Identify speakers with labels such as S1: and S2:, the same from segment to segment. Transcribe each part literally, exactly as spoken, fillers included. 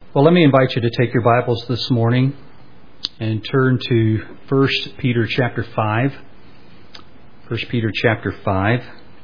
S1: Well, let me invite you to take your Bibles this morning and turn to First Peter chapter five. First Peter chapter five.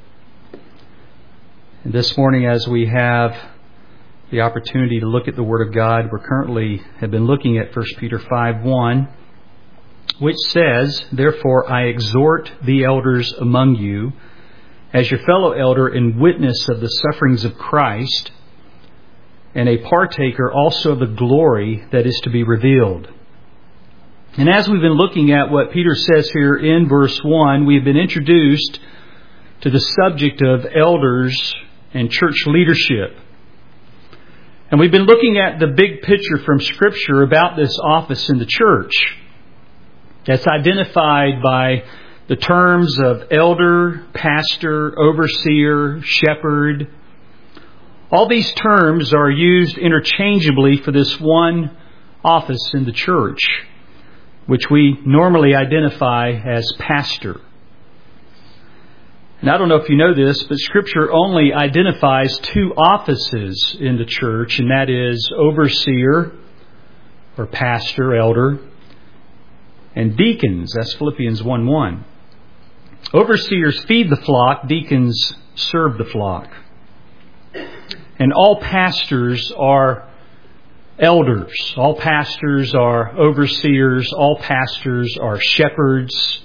S1: And this morning, as we have the opportunity to look at the Word of God, we currently have been looking at First Peter five one, which says, "Therefore I exhort the elders among you, as your fellow elder and witness of the sufferings of Christ, and a partaker also of the glory that is to be revealed." And as we've been looking at what Peter says here in verse one, we've been introduced to the subject of elders and church leadership. And we've been looking at the big picture from Scripture about this office in the church. That's identified by the terms of elder, pastor, overseer, shepherd. All these terms are used interchangeably for this one office in the church, which we normally identify as pastor. And I don't know if you know this, but Scripture only identifies two offices in the church, and that is overseer, or pastor, elder, and deacons. That's Philippians one one. Overseers feed the flock, deacons serve the flock. And all pastors are elders. All pastors are overseers. All pastors are shepherds.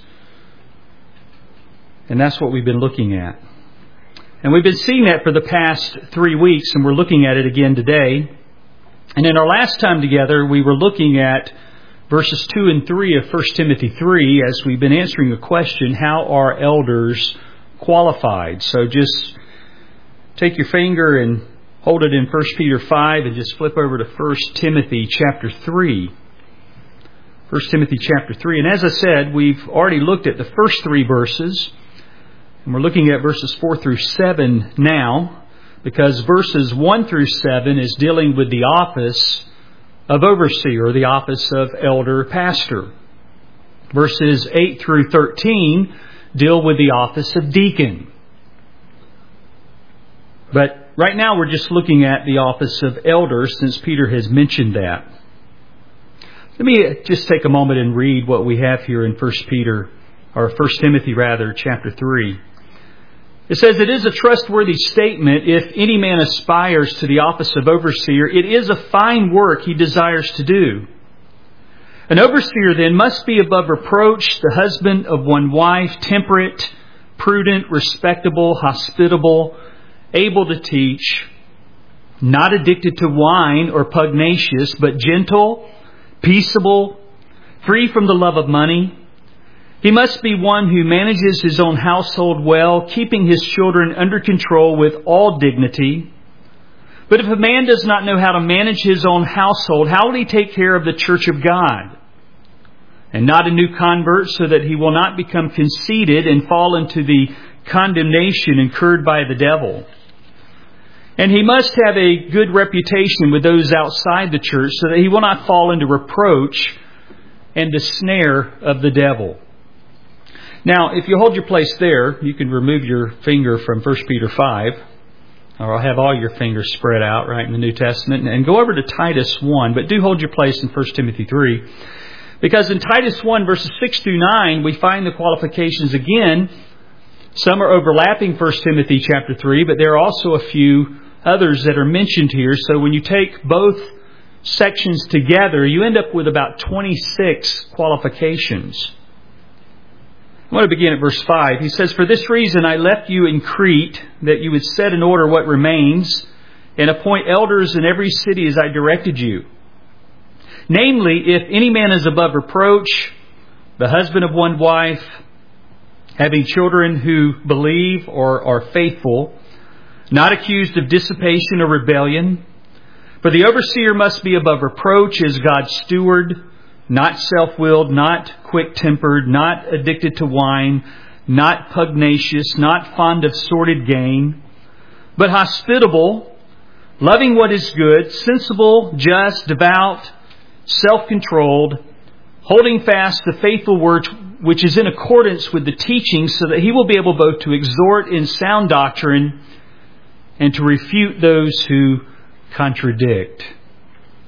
S1: And that's what we've been looking at. And we've been seeing that for the past three weeks, and we're looking at it again today. And in our last time together, we were looking at verses two and three of First Timothy three as we've been answering a question, how are elders qualified? So just take your finger and hold it in First Peter five and just flip over to First Timothy chapter three. First Timothy chapter three. And as I said, we've already looked at the first three verses. And we're looking at verses four through seven now, because verses one through seven is dealing with the office of overseer, the office of elder pastor. Verses eight through thirteen deal with the office of deacon. But right now we're just looking at the office of elder, since Peter has mentioned that. Let me just take a moment and read what we have here in First Peter, or First Timothy rather, chapter three. It says, "It is a trustworthy statement if any man aspires to the office of overseer. It is a fine work he desires to do. An overseer then must be above reproach, the husband of one wife, temperate, prudent, respectable, hospitable, able to teach, not addicted to wine or pugnacious, but gentle, peaceable, free from the love of money. He must be one who manages his own household well, keeping his children under control with all dignity. But if a man does not know how to manage his own household, how will he take care of the church of God? And not a new convert, so that he will not become conceited and fall into the condemnation incurred by the devil. And he must have a good reputation with those outside the church, so that he will not fall into reproach and the snare of the devil." Now, if you hold your place there, you can remove your finger from First Peter five, or I'll have all your fingers spread out right in the New Testament, and go over to Titus one, but do hold your place in First Timothy three. Because in Titus one, verses six through nine, we find the qualifications again. Some are overlapping First Timothy chapter three, but there are also a few others that are mentioned here. So when you take both sections together, you end up with about twenty-six qualifications. I want to begin at verse five. He says, "For this reason I left you in Crete, that you would set in order what remains, and appoint elders in every city as I directed you. Namely, if any man is above reproach, the husband of one wife, having children who believe or are faithful, not accused of dissipation or rebellion. For the overseer must be above reproach as God's steward, not self-willed, not quick-tempered, not addicted to wine, not pugnacious, not fond of sordid gain, but hospitable, loving what is good, sensible, just, devout, self-controlled, holding fast the faithful word which is in accordance with the teaching, so that he will be able both to exhort in sound doctrine and to refute those who contradict."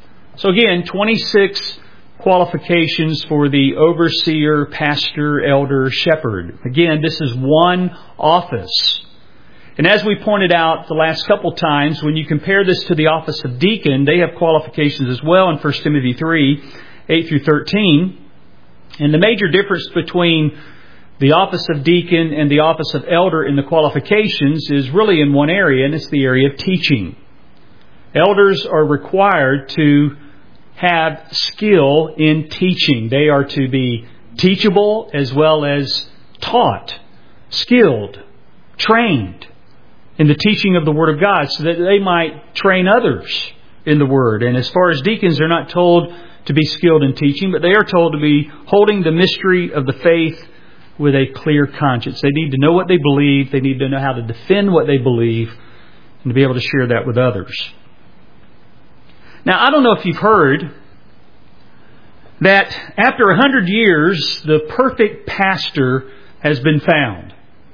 S1: So again, twenty-six qualifications for the overseer, pastor, elder, shepherd. Again, this is one office. And as we pointed out the last couple times, when you compare this to the office of deacon, they have qualifications as well in First Timothy three, eight through thirteen. And the major difference between the office of deacon and the office of elder in the qualifications is really in one area, and it's the area of teaching. Elders are required to have skill in teaching. They are to be teachable as well as taught, skilled, trained in the teaching of the Word of God so that they might train others in the Word. And as far as deacons, they're not told to be skilled in teaching, but they are told to be holding the mystery of the faith with a clear conscience. They need to know what they believe. They need to know how to defend what they believe and to be able to share that with others. Now, I don't know if you've heard that after a hundred years, the perfect pastor has been found.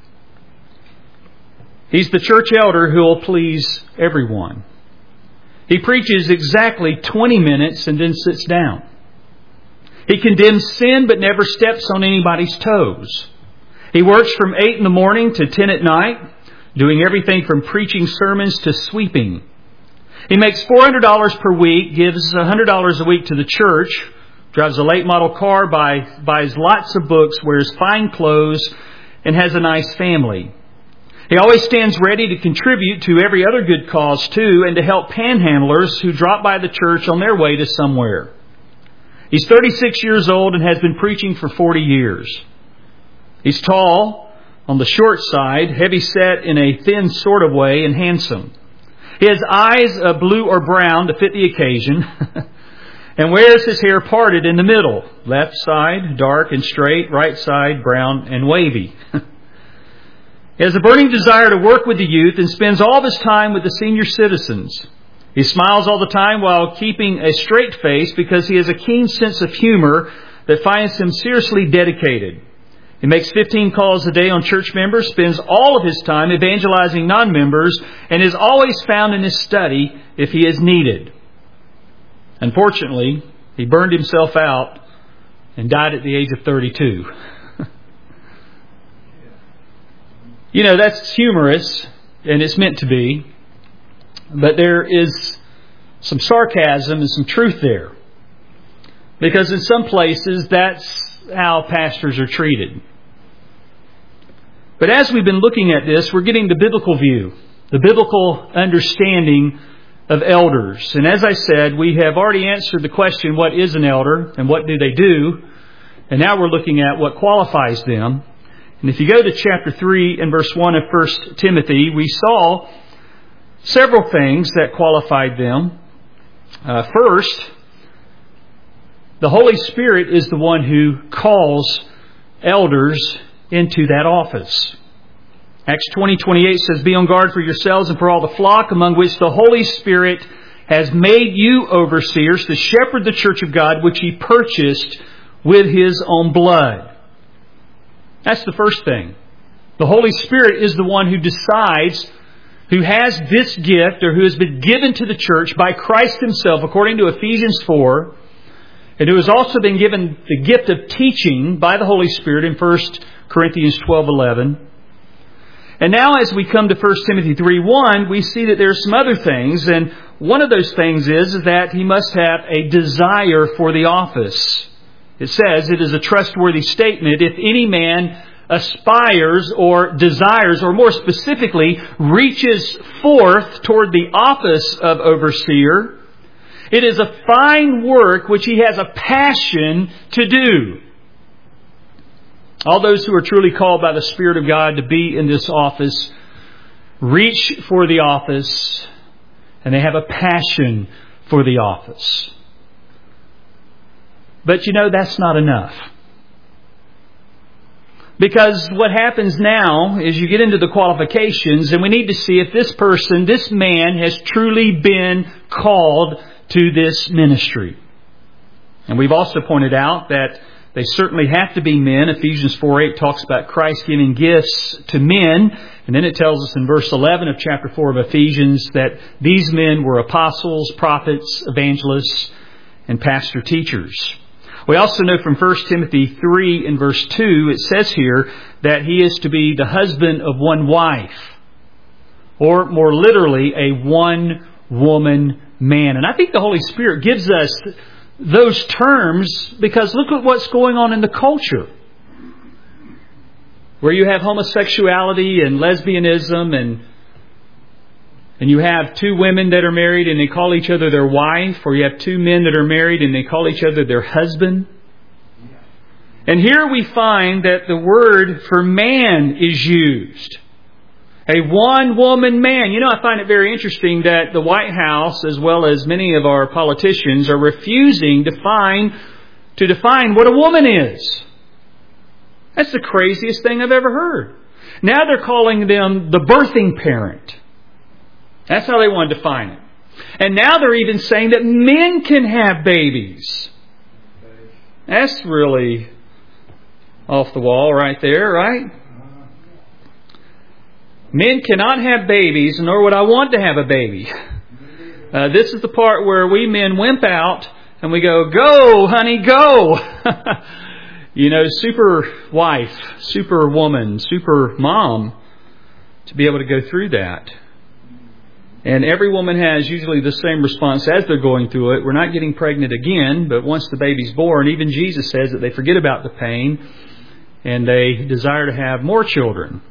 S1: He's the church elder who will please everyone. He preaches exactly twenty minutes and then sits down. He condemns sin but never steps on anybody's toes. He works from eight in the morning to ten at night, doing everything from preaching sermons to sweeping. He makes four hundred dollars per week, gives one hundred dollars a week to the church, drives a late model car, buy, buys lots of books, wears fine clothes, and has a nice family. He always stands ready to contribute to every other good cause too, and to help panhandlers who drop by the church on their way to somewhere. He's thirty-six years old and has been preaching for forty years. He's tall, on the short side, heavy set in a thin sort of way, and handsome. He has eyes of blue or brown to fit the occasion, and wears his hair parted in the middle. Left side, dark and straight, right side, brown and wavy. He has a burning desire to work with the youth and spends all of his time with the senior citizens. He smiles all the time while keeping a straight face because he has a keen sense of humor that finds him seriously dedicated. He makes fifteen calls a day on church members, spends all of his time evangelizing non-members, and is always found in his study if he is needed. Unfortunately, he burned himself out and died at the age of thirty-two. You know, that's humorous, and it's meant to be. But there is some sarcasm and some truth there. Because in some places, that's how pastors are treated. But as we've been looking at this, we're getting the biblical view, the biblical understanding of elders. And as I said, we have already answered the question, what is an elder and what do they do? And now we're looking at what qualifies them. And if you go to chapter three and verse one of First Timothy, we saw several things that qualified them. Uh, first, the Holy Spirit is the one who calls elders into that office. Acts twenty twenty-eight says, "Be on guard for yourselves and for all the flock among which the Holy Spirit has made you overseers to shepherd the church of God, which He purchased with His own blood." That's the first thing. The Holy Spirit is the one who decides who has this gift or who has been given to the church by Christ Himself, according to Ephesians four, and who has also been given the gift of teaching by the Holy Spirit in First Corinthians twelve eleven. And now as we come to First Timothy three one, we see that there are some other things, and one of those things is, is that he must have a desire for the office. It says it is a trustworthy statement. If any man aspires or desires, or more specifically, reaches forth toward the office of overseer, it is a fine work which he has a passion to do. All those who are truly called by the Spirit of God to be in this office reach for the office, and they have a passion for the office. But you know, that's not enough. Because what happens now is you get into the qualifications, and we need to see if this person, this man, has truly been called to this ministry. And we've also pointed out that they certainly have to be men. Ephesians four eight talks about Christ giving gifts to men. And then it tells us in verse eleven of chapter four of Ephesians that these men were apostles, prophets, evangelists, and pastor teachers. We also know from First Timothy three and verse two, it says here that he is to be the husband of one wife. Or more literally, a one-woman man. And I think the Holy Spirit gives us those terms because look at what's going on in the culture. Where you have homosexuality and lesbianism and and you have two women that are married and they call each other their wife, or you have two men that are married and they call each other their husband. And here we find that the word for man is used. A one-woman man. You know, I find it very interesting that the White House, as well as many of our politicians, are refusing to define, to define what a woman is. That's the craziest thing I've ever heard. Now they're calling them the birthing parent. That's how they want to define it. And now they're even saying that men can have babies. That's really off the wall right there, right? Men cannot have babies, nor would I want to have a baby. Uh, this is the part where we men wimp out and we go, go, honey, go. You know, super wife, super woman, super mom to be able to go through that. And every woman has usually the same response as they're going through it. We're not getting pregnant again, but once the baby's born, even Jesus says that they forget about the pain and they desire to have more children.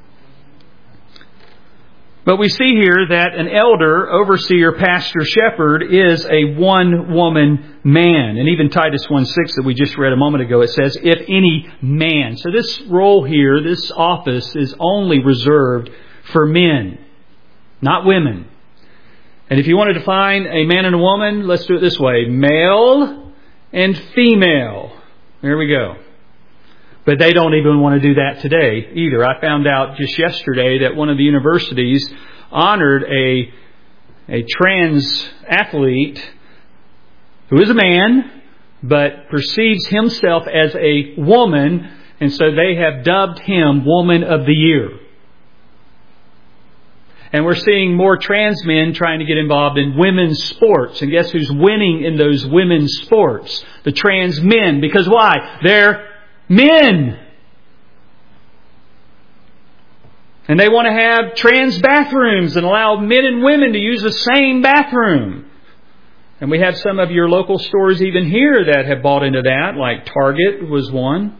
S1: But we see here that an elder, overseer, pastor, shepherd is a one-woman man. And even Titus one six that we just read a moment ago, it says, if any man. So this role here, this office is only reserved for men, not women. And if you want to define a man and a woman, let's do it this way. Male and female. There we go. But they don't even want to do that today either. I found out just yesterday that one of the universities honored a, a trans athlete who is a man, but perceives himself as a woman, and so they have dubbed him Woman of the Year. And we're seeing more trans men trying to get involved in women's sports. And guess who's winning in those women's sports? The trans men. Because why? They're men. And they want to have trans bathrooms and allow men and women to use the same bathroom. And we have some of your local stores even here that have bought into that, like Target was one.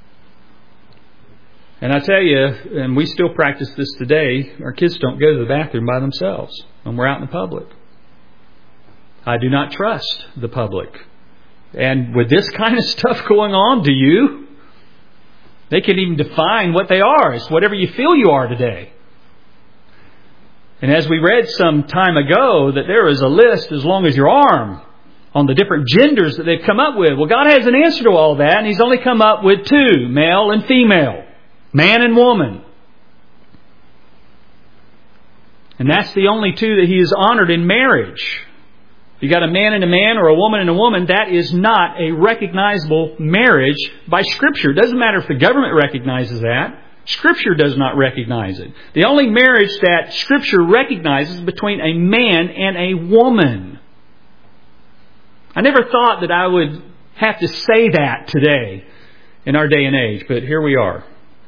S1: And I tell you, and we still practice this today, our kids don't go to the bathroom by themselves when we're out in the public. I do not trust the public. And with this kind of stuff going on, do you? They can even define what they are. It's whatever you feel you are today. And as we read some time ago, that there is a list as long as your arm on the different genders that they've come up with. Well, God has an answer to all that, and He's only come up with two, male and female. Man and woman. And that's the only two that He has honored in marriage. If you got a man and a man or a woman and a woman, that is not a recognizable marriage by Scripture. It doesn't matter if the government recognizes that. Scripture does not recognize it. The only marriage that Scripture recognizes is between a man and a woman. I never thought that I would have to say that today in our day and age, but here we are.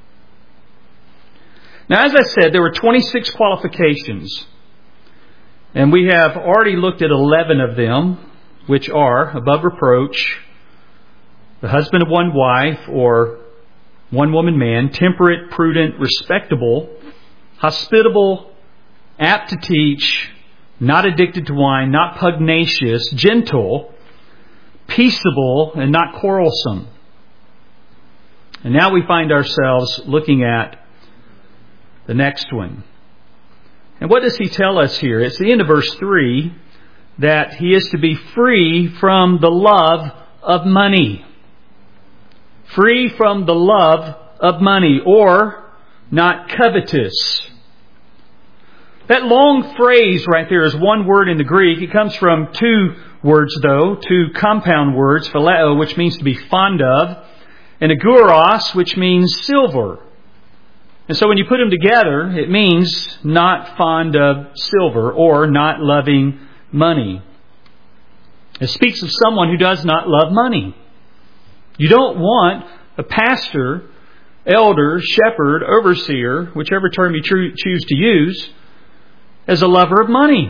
S1: Now, as I said, there were twenty-six qualifications. And we have already looked at eleven of them, which are above reproach, the husband of one wife or one woman man, temperate, prudent, respectable, hospitable, apt to teach, not addicted to wine, not pugnacious, gentle, peaceable, and not quarrelsome. And now we find ourselves looking at the next one. And what does he tell us here? It's the end of verse three, that he is to be free from the love of money. Free from the love of money, or not covetous. That long phrase right there is one word in the Greek. It comes from two words, though, two compound words, phileo, which means to be fond of, and aguros, which means silver. And so when you put them together, it means not fond of silver or not loving money. It speaks of someone who does not love money. You don't want a pastor, elder, shepherd, overseer, whichever term you choose to use, as a lover of money.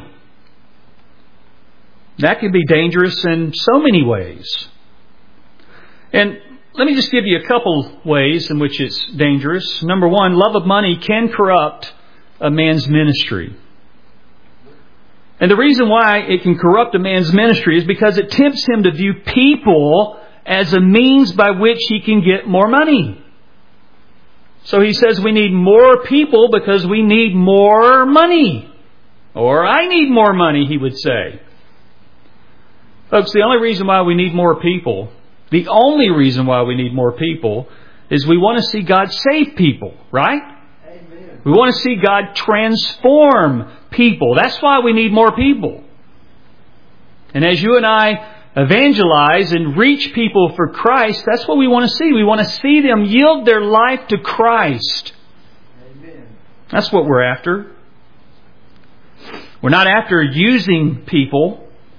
S1: That can be dangerous in so many ways. And let me just give you a couple ways in which it's dangerous. Number one, love of money can corrupt a man's ministry. And the reason why it can corrupt a man's ministry is because it tempts him to view people as a means by which he can get more money. So he says we need more people because we need more money. Or I need more money, he would say. Folks, the only reason why we need more people, the only reason why we need more people is we want to see God save people, right? Amen. We want to see God transform people. That's why we need more people. And as you and I evangelize and reach people for Christ, that's what we want to see. We want to see them yield their life to Christ. Amen. That's what we're after. We're not after using people.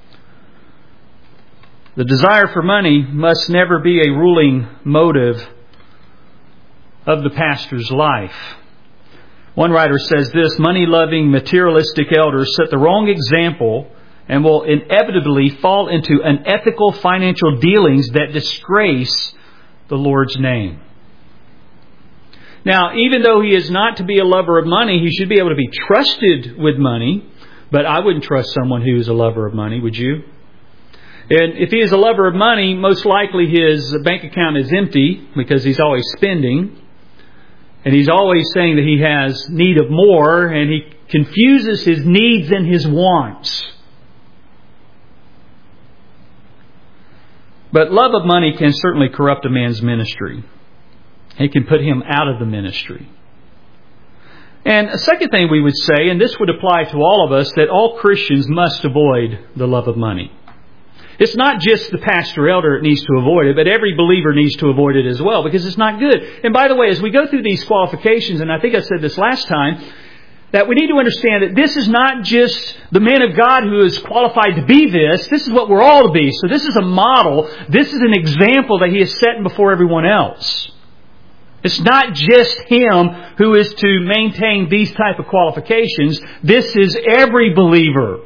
S1: The desire for money must never be a ruling motive of the pastor's life. One writer says this: money-loving, materialistic elders set the wrong example and will inevitably fall into unethical financial dealings that disgrace the Lord's name. Now, even though he is not to be a lover of money, he should be able to be trusted with money. But I wouldn't trust someone who is a lover of money, would you? And if he is a lover of money, most likely his bank account is empty because he's always spending. And he's always saying that he has need of more, and he confuses his needs and his wants. But love of money can certainly corrupt a man's ministry. It can put him out of the ministry. And a second thing we would say, and this would apply to all of us, that all Christians must avoid the love of money. It's not just the pastor elder that needs to avoid it, but every believer needs to avoid it as well, because it's not good. And by the way, as we go through these qualifications, and I think I said this last time, that we need to understand that this is not just the man of God who is qualified to be this. This is what we're all to be. So this is a model. This is an example that he is setting before everyone else. It's not just him who is to maintain these type of qualifications. This is every believer.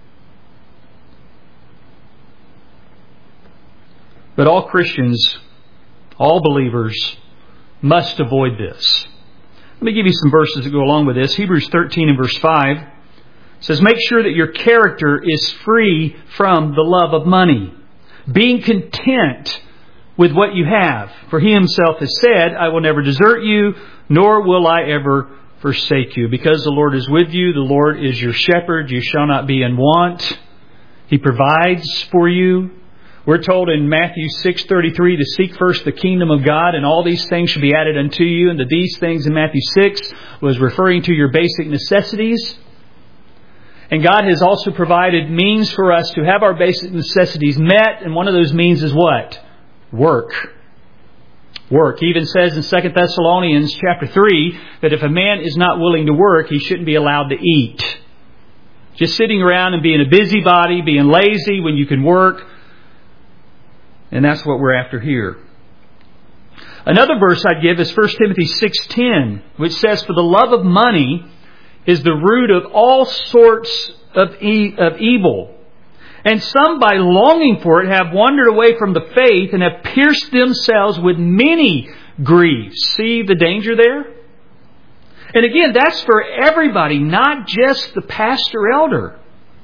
S1: But all Christians, all believers, must avoid this. Let me give you some verses that go along with this. Hebrews thirteen and verse five says, make sure that your character is free from the love of money, being content with what you have. For he himself has said, I will never desert you, nor will I ever forsake you. Because the Lord is with you, the Lord is your shepherd, you shall not be in want. He provides for you. We're told in Matthew six thirty-three to seek first the kingdom of God, and all these things shall be added unto you. And the these things in Matthew six was referring to your basic necessities. And God has also provided means for us to have our basic necessities met. And one of those means is what? Work. Work. He even says in Second Thessalonians chapter three that if a man is not willing to work, he shouldn't be allowed to eat. Just sitting around and being a busybody, being lazy when you can work. And that's what we're after here. Another verse I'd give is First Timothy six ten, which says, for the love of money is the root of all sorts of, e- of evil. And some, by longing for it, have wandered away from the faith and have pierced themselves with many griefs. See the danger there? And again, that's for everybody, not just the pastor elder.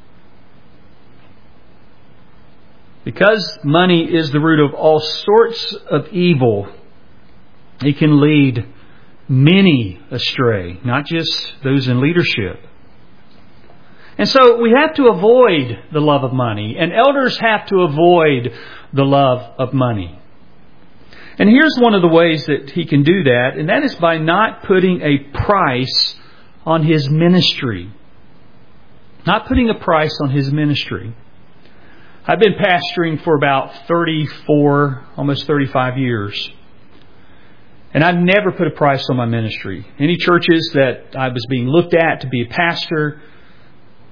S1: Because money is the root of all sorts of evil, it can lead many astray, not just those in leadership. And so we have to avoid the love of money, and elders have to avoid the love of money. And here's one of the ways that he can do that, and that is by not putting a price on his ministry. Not putting a price on his ministry. I've been pastoring for about thirty-four, almost thirty-five years. And I've never put a price on my ministry. Any churches that I was being looked at to be a pastor,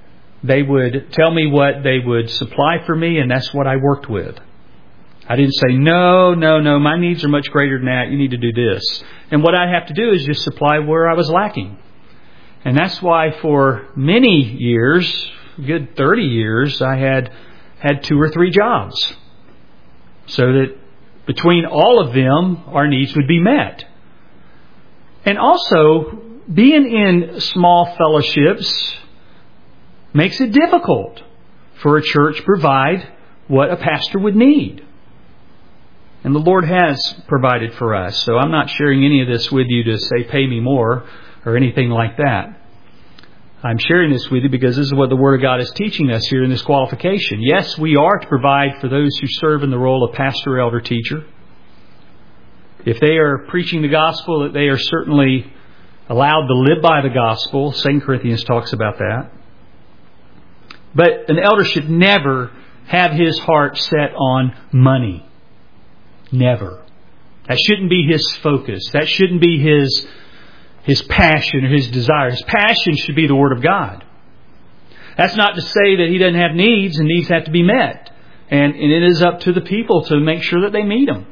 S1: They would tell me what they would supply for me, and that's what I worked with. I didn't say, no, no, no, my needs are much greater than that. You need to do this. And what I have to do is just supply where I was lacking. And that's why for many years, good thirty years, I had had two or three jobs. So that between all of them, our needs would be met. And also, being in small fellowships makes it difficult for a church to provide what a pastor would need. And the Lord has provided for us. So I'm not sharing any of this with you to say, pay me more or anything like that. I'm sharing this with you because this is what the Word of God is teaching us here in this qualification. Yes, we are to provide for those who serve in the role of pastor, elder, teacher. If they are preaching the gospel, that they are certainly allowed to live by the gospel. Second Corinthians talks about that. But an elder should never have his heart set on money. Never. That shouldn't be his focus. That shouldn't be his his passion or his desire. His passion should be the Word of God. That's not to say that he doesn't have needs and needs have to be met. And, and it is up to the people to make sure that they meet them.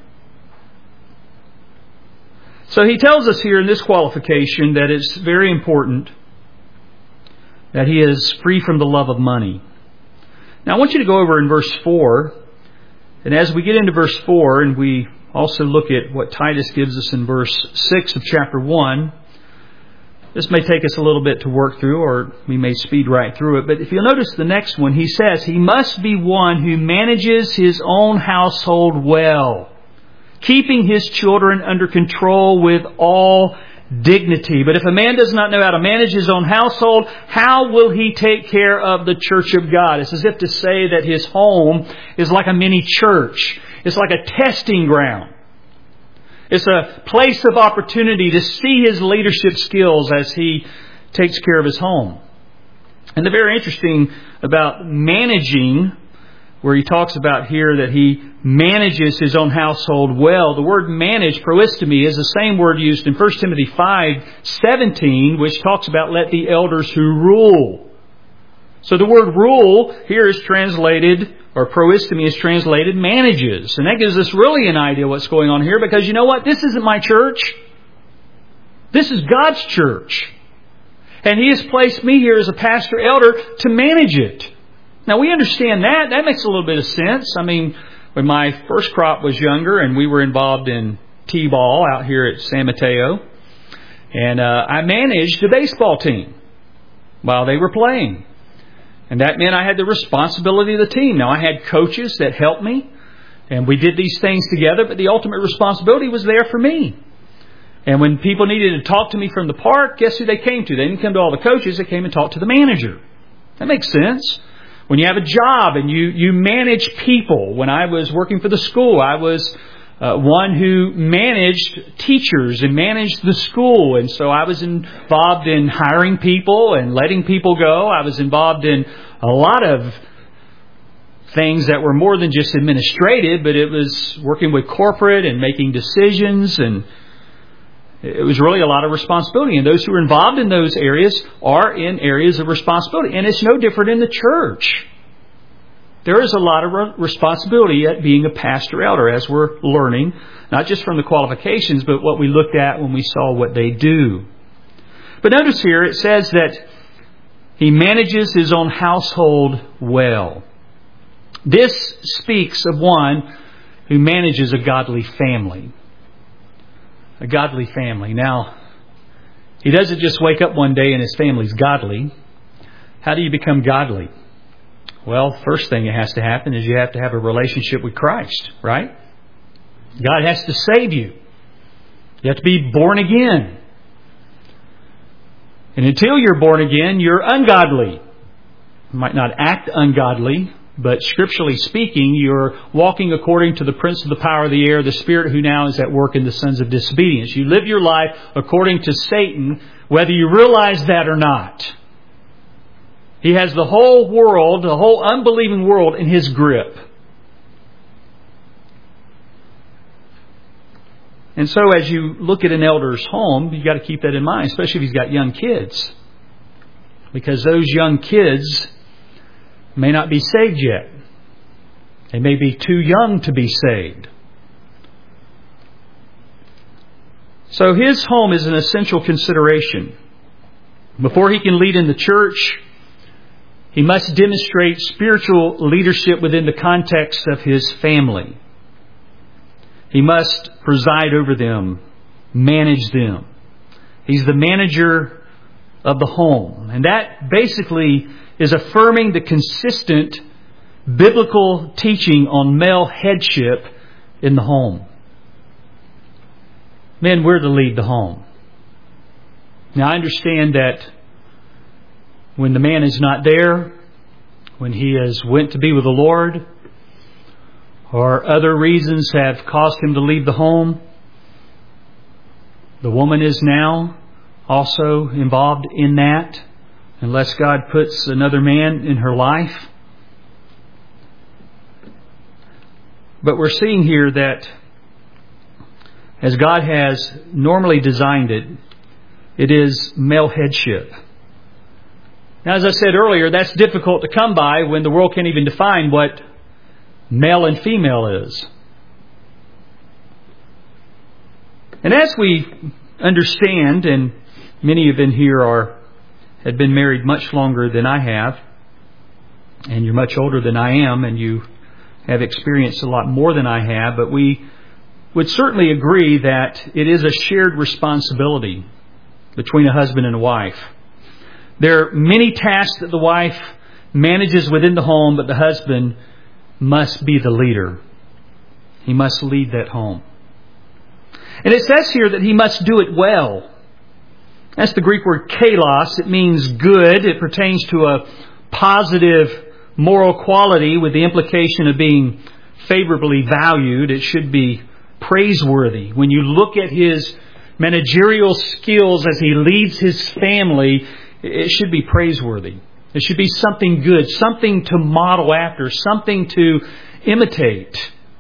S1: So he tells us here in this qualification that it's very important that he is free from the love of money. Now I want you to go over in verse four. And as we get into verse four, and we also look at what Titus gives us in verse six of chapter one, this may take us a little bit to work through, or we may speed right through it. But if you'll notice the next one, he says, he must be one who manages his own household well, keeping his children under control with all dignity. But if a man does not know how to manage his own household, how will he take care of the church of God? It's as if to say that his home is like a mini church. It's like a testing ground. It's a place of opportunity to see his leadership skills as he takes care of his home. And the very interesting about managing, where he talks about here that he manages his own household well. The word manage, proistemi, is the same word used in First Timothy five seventeen, which talks about let the elders who rule. So the word rule here is translated, or proistemi is translated manages. And that gives us really an idea what's going on here, because you know what? This isn't my church. This is God's church. And He has placed me here as a pastor elder to manage it. Now we understand that. That makes a little bit of sense. I mean, when my first crop was younger and we were involved in T-ball out here at San Mateo, and uh, I managed a baseball team while they were playing. And that meant I had the responsibility of the team. Now I had coaches that helped me, and we did these things together, but the ultimate responsibility was there for me. And when people needed to talk to me from the park, guess who they came to? They didn't come to all the coaches, they came and talked to the manager. That makes sense. When you have a job and you, you manage people. When I was working for the school, I was uh, one who managed teachers and managed the school. And so I was involved in hiring people and letting people go. I was involved in a lot of things that were more than just administrative, but it was working with corporate and making decisions, and it was really a lot of responsibility. And those who are involved in those areas are in areas of responsibility. And it's no different in the church. There is a lot of responsibility at being a pastor elder, as we're learning, not just from the qualifications, but what we looked at when we saw what they do. But notice here it says that he manages his own household well. This speaks of one who manages a godly family. A godly family. Now, he doesn't just wake up one day and his family's godly. How do you become godly? Well, first thing that has to happen is you have to have a relationship with Christ, right? God has to save you. You have to be born again. And until you're born again, you're ungodly. You might not act ungodly, but scripturally speaking, you're walking according to the prince of the power of the air, the spirit who now is at work in the sons of disobedience. You live your life according to Satan, whether you realize that or not. He has the whole world, the whole unbelieving world in his grip. And so as you look at an elder's home, you've got to keep that in mind, especially if he's got young kids. Because those young kids may not be saved yet. They may be too young to be saved. So his home is an essential consideration. Before he can lead in the church, he must demonstrate spiritual leadership within the context of his family. He must preside over them, manage them. He's the manager of the home. And that basically is affirming the consistent biblical teaching on male headship in the home. Men, we're to lead the home. Now, I understand that when the man is not there, when he has went to be with the Lord, or other reasons have caused him to leave the home, the woman is now also involved in that, unless God puts another man in her life. But we're seeing here that as God has normally designed it, it is male headship. Now, as I said earlier, that's difficult to come by when the world can't even define what male and female is. And as we understand, and many of you here are had been married much longer than I have, and you're much older than I am, and you have experienced a lot more than I have, but we would certainly agree that it is a shared responsibility between a husband and a wife. There are many tasks that the wife manages within the home, but the husband must be the leader. He must lead that home. And it says here that he must do it well. That's the Greek word kalos. It means good. It pertains to a positive moral quality with the implication of being favorably valued. It should be praiseworthy. When you look at his managerial skills as he leads his family, it should be praiseworthy. It should be something good, something to model after, something to imitate.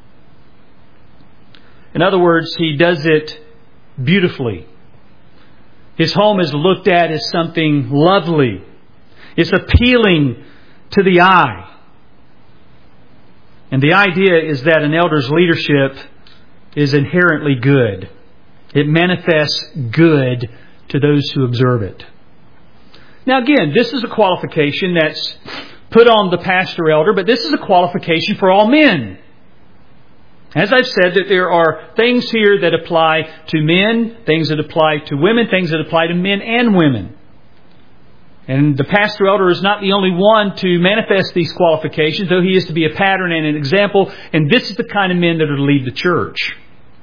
S1: In other words, he does it beautifully. His home is looked at as something lovely. It's appealing to the eye. And the idea is that an elder's leadership is inherently good. It manifests good to those who observe it. Now again, this is a qualification that's put on the pastor elder, but this is a qualification for all men. As I've said, that there are things here that apply to men, things that apply to women, things that apply to men and women. And the pastor elder is not the only one to manifest these qualifications, though he is to be a pattern and an example. And this is the kind of men that are to lead the church.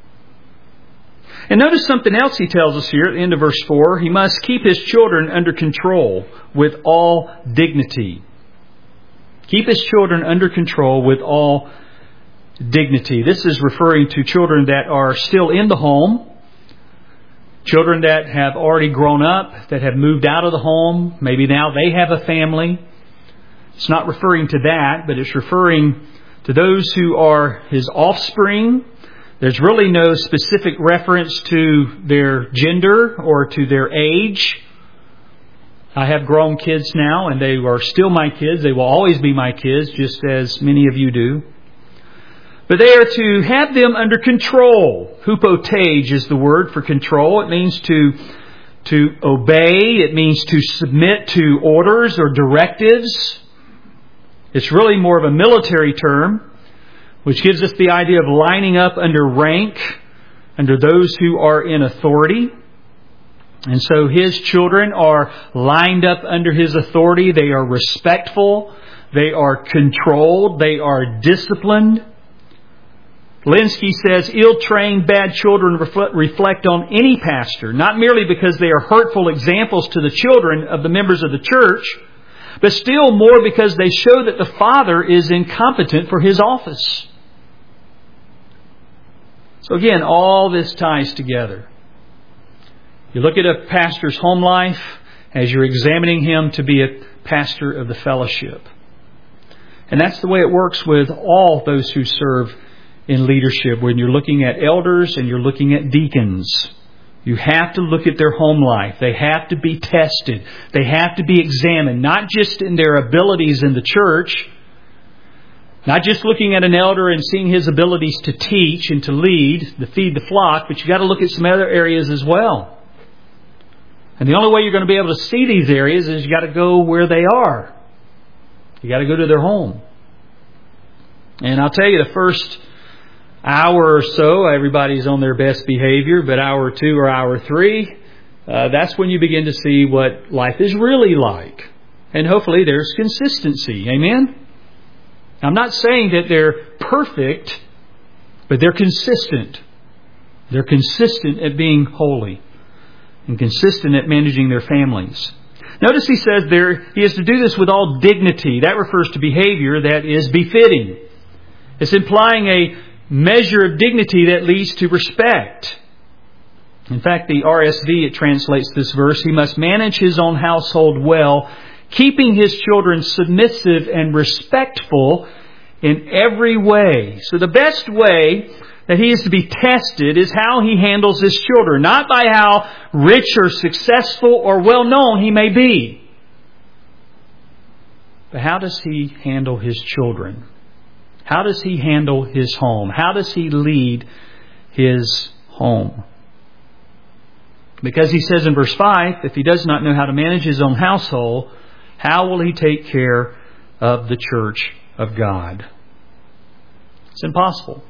S1: And notice something else he tells us here at the end of verse four. He must keep his children under control with all dignity. Keep his children under control with all dignity. This is referring to children that are still in the home. Children that have already grown up, that have moved out of the home. Maybe now they have a family. It's not referring to that, but it's referring to those who are his offspring. There's really no specific reference to their gender or to their age. I have grown kids now, and they are still my kids. They will always be my kids, just as many of you do. But they are to have them under control. Hupotage is the word for control. It means to, to obey. It means to submit to orders or directives. It's really more of a military term, which gives us the idea of lining up under rank, under those who are in authority. And so his children are lined up under his authority. They are respectful. They are controlled. They are disciplined. Linsky says, ill-trained, bad children reflect on any pastor, not merely because they are hurtful examples to the children of the members of the church, but still more because they show that the father is incompetent for his office. So again, all this ties together. You look at a pastor's home life as you're examining him to be a pastor of the fellowship. And that's the way it works with all those who serve in leadership. When you're looking at elders and you're looking at deacons, You have to look at their home life. They have to be tested. They have to be examined, not just in their abilities in the church, not just looking at an elder and seeing his abilities to teach and to lead, to feed the flock, but you've got to look at some other areas as well. And the only way you're going to be able to see these areas is you've got to go where they are. You've got to go to their home. And I'll tell you, the first hour or so, everybody's on their best behavior, but hour two or hour three, uh, that's when you begin to see what life is really like. And hopefully there's consistency. Amen? I'm not saying that they're perfect, but they're consistent. They're consistent at being holy and consistent at managing their families. Notice he says there, he is to do this with all dignity. That refers to behavior that is befitting. It's implying a measure of dignity that leads to respect. In fact, the R S V, it translates this verse, he must manage his own household well, keeping his children submissive and respectful in every way. So the best way that he is to be tested is how he handles his children, not by how rich or successful or well known he may be, but how does he handle his children? How does he handle his home? How does he lead his home? Because he says in verse five, if he does not know how to manage his own household, how will he take care of the church of God? It's impossible.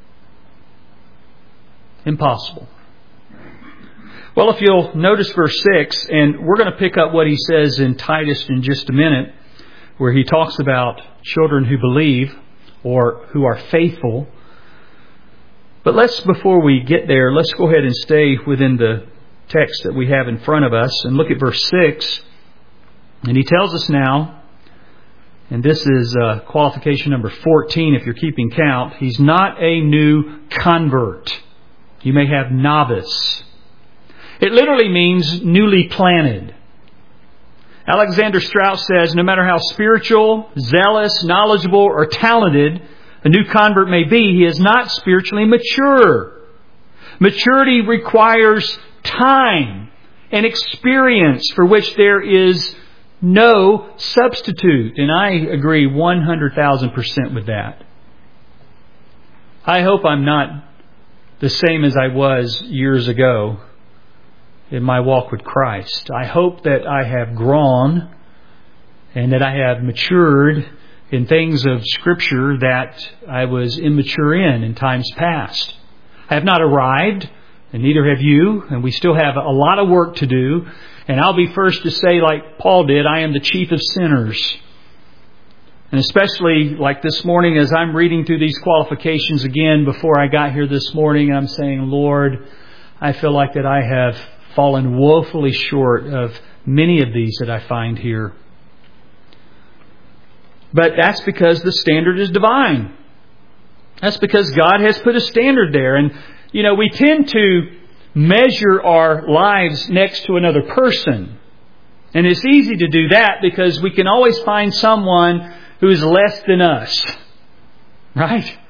S1: Impossible. Well, if you'll notice verse six, and we're going to pick up what he says in Titus in just a minute, where he talks about children who believe or who are faithful. But let's, before we get there, let's go ahead and stay within the text that we have in front of us and look at verse six. And he tells us now, and this is uh, qualification number fourteen if you're keeping count, he's not a new convert. You may have novice. It literally means newly planted. Alexander Strauss says, no matter how spiritual, zealous, knowledgeable, or talented a new convert may be, he is not spiritually mature. Maturity requires time and experience for which there is no substitute. And I agree one hundred thousand percent with that. I hope I'm not the same as I was years ago in my walk with Christ. I hope that I have grown and that I have matured in things of Scripture that I was immature in in times past. I have not arrived, and neither have you, and we still have a lot of work to do. And I'll be first to say, like Paul did, I am the chief of sinners. And especially like this morning, as I'm reading through these qualifications again before I got here this morning, I'm saying, Lord, I feel like that I have fallen woefully short of many of these that I find here. But that's because the standard is divine. That's because God has put a standard there. And, you know, we tend to measure our lives next to another person. And it's easy to do that because we can always find someone who is less than us. Right?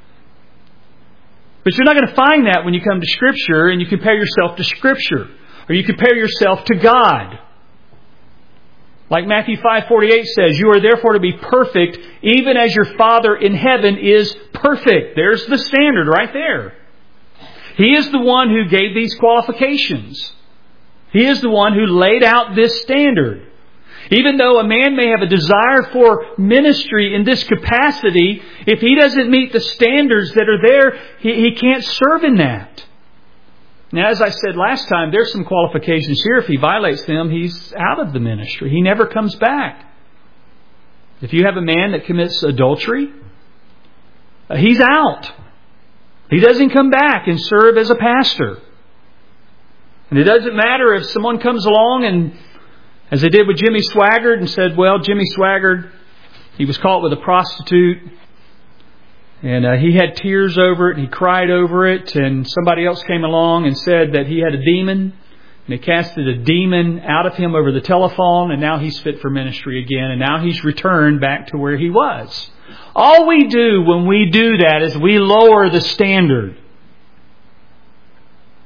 S1: But you're not going to find that when you come to Scripture and you compare yourself to Scripture. Or you compare yourself to God. Like Matthew five forty-eight says, you are therefore to be perfect, even as your Father in heaven is perfect. There's the standard right there. He is the one who gave these qualifications. He is the one who laid out this standard. Even though a man may have a desire for ministry in this capacity, if he doesn't meet the standards that are there, he, he can't serve in that. Now, as I said last time, there's some qualifications here. If he violates them, he's out of the ministry. He never comes back. If you have a man that commits adultery, uh, he's out. He doesn't come back and serve as a pastor. And it doesn't matter if someone comes along and, as they did with Jimmy Swaggart, and said, well, Jimmy Swaggart, he was caught with a prostitute. And uh, he had tears over it. He cried over it. And somebody else came along and said that he had a demon. And they casted a demon out of him over the telephone. And now he's fit for ministry again. And now he's returned back to where he was. All we do when we do that is we lower the standard.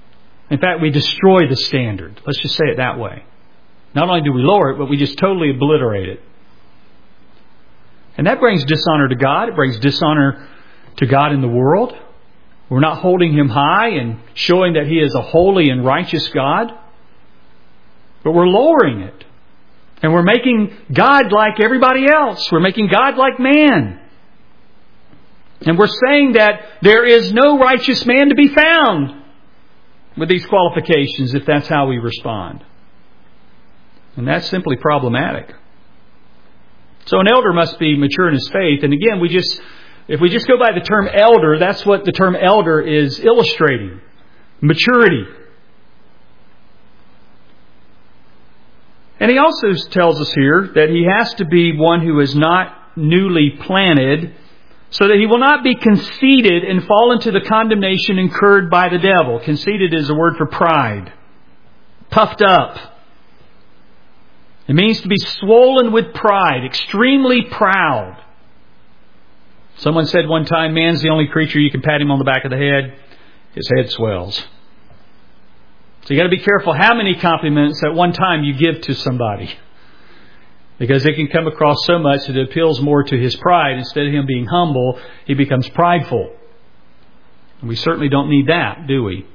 S1: In fact, we destroy the standard. Let's just say it that way. Not only do we lower it, but we just totally obliterate it. And that brings dishonor to God. It brings dishonor to God in the world. We're not holding Him high and showing that He is a holy and righteous God. But we're lowering it. And we're making God like everybody else. We're making God like man. And we're saying that there is no righteous man to be found with these qualifications if that's how we respond. And that's simply problematic. So an elder must be mature in his faith. And again, we just, if we just go by the term elder, that's what the term elder is illustrating. Maturity. And he also tells us here that he has to be one who is not newly planted, so that he will not be conceited and fall into the condemnation incurred by the devil. Conceited is a word for pride. Puffed up. It means to be swollen with pride, extremely proud. Someone said one time, man's the only creature you can pat him on the back of the head. His head swells. So you got to be careful how many compliments at one time you give to somebody. Because it can come across so much that it appeals more to his pride. Instead of him being humble, he becomes prideful. And we certainly don't need that, do we?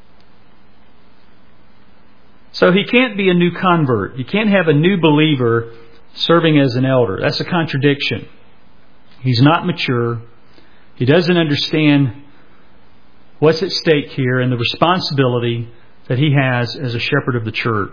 S1: So he can't be a new convert. You can't have a new believer serving as an elder. That's a contradiction. He's not mature. He doesn't understand what's at stake here and the responsibility that he has as a shepherd of the church.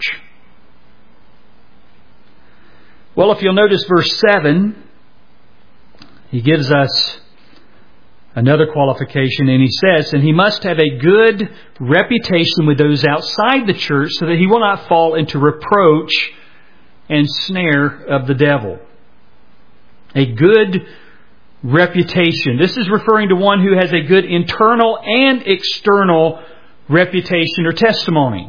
S1: Well, if you'll notice verse seven, he gives us another qualification, and he says, and he must have a good reputation with those outside the church so that he will not fall into reproach and snare of the devil. A good reputation. This is referring to one who has a good internal and external reputation or testimony.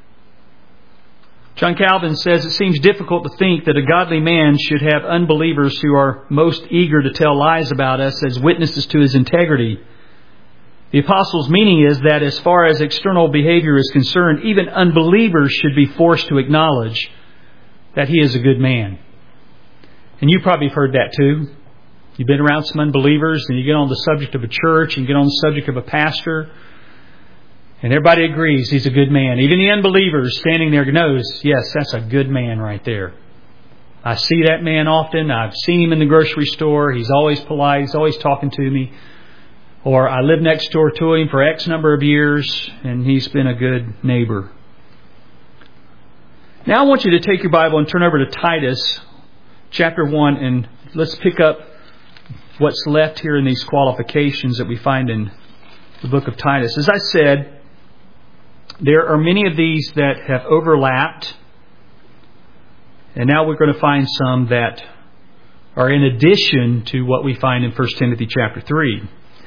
S1: John Calvin says, it seems difficult to think that a godly man should have unbelievers who are most eager to tell lies about us as witnesses to his integrity. The apostle's meaning is that as far as external behavior is concerned, even unbelievers should be forced to acknowledge that he is a good man. And you probably have heard that too. You've been around some unbelievers and you get on the subject of a church and you get on the subject of a pastor. And everybody agrees he's a good man. Even the unbelievers standing there knows, yes, that's a good man right there. I see that man often. I've seen him in the grocery store. He's always polite. He's always talking to me. Or I live next door to him for X number of years, and he's been a good neighbor. Now I want you to take your Bible and turn over to Titus chapter one, and let's pick up what's left here in these qualifications that we find in the book of Titus. As I said, there are many of these that have overlapped, and now we're going to find some that are in addition to what we find in First Timothy chapter three.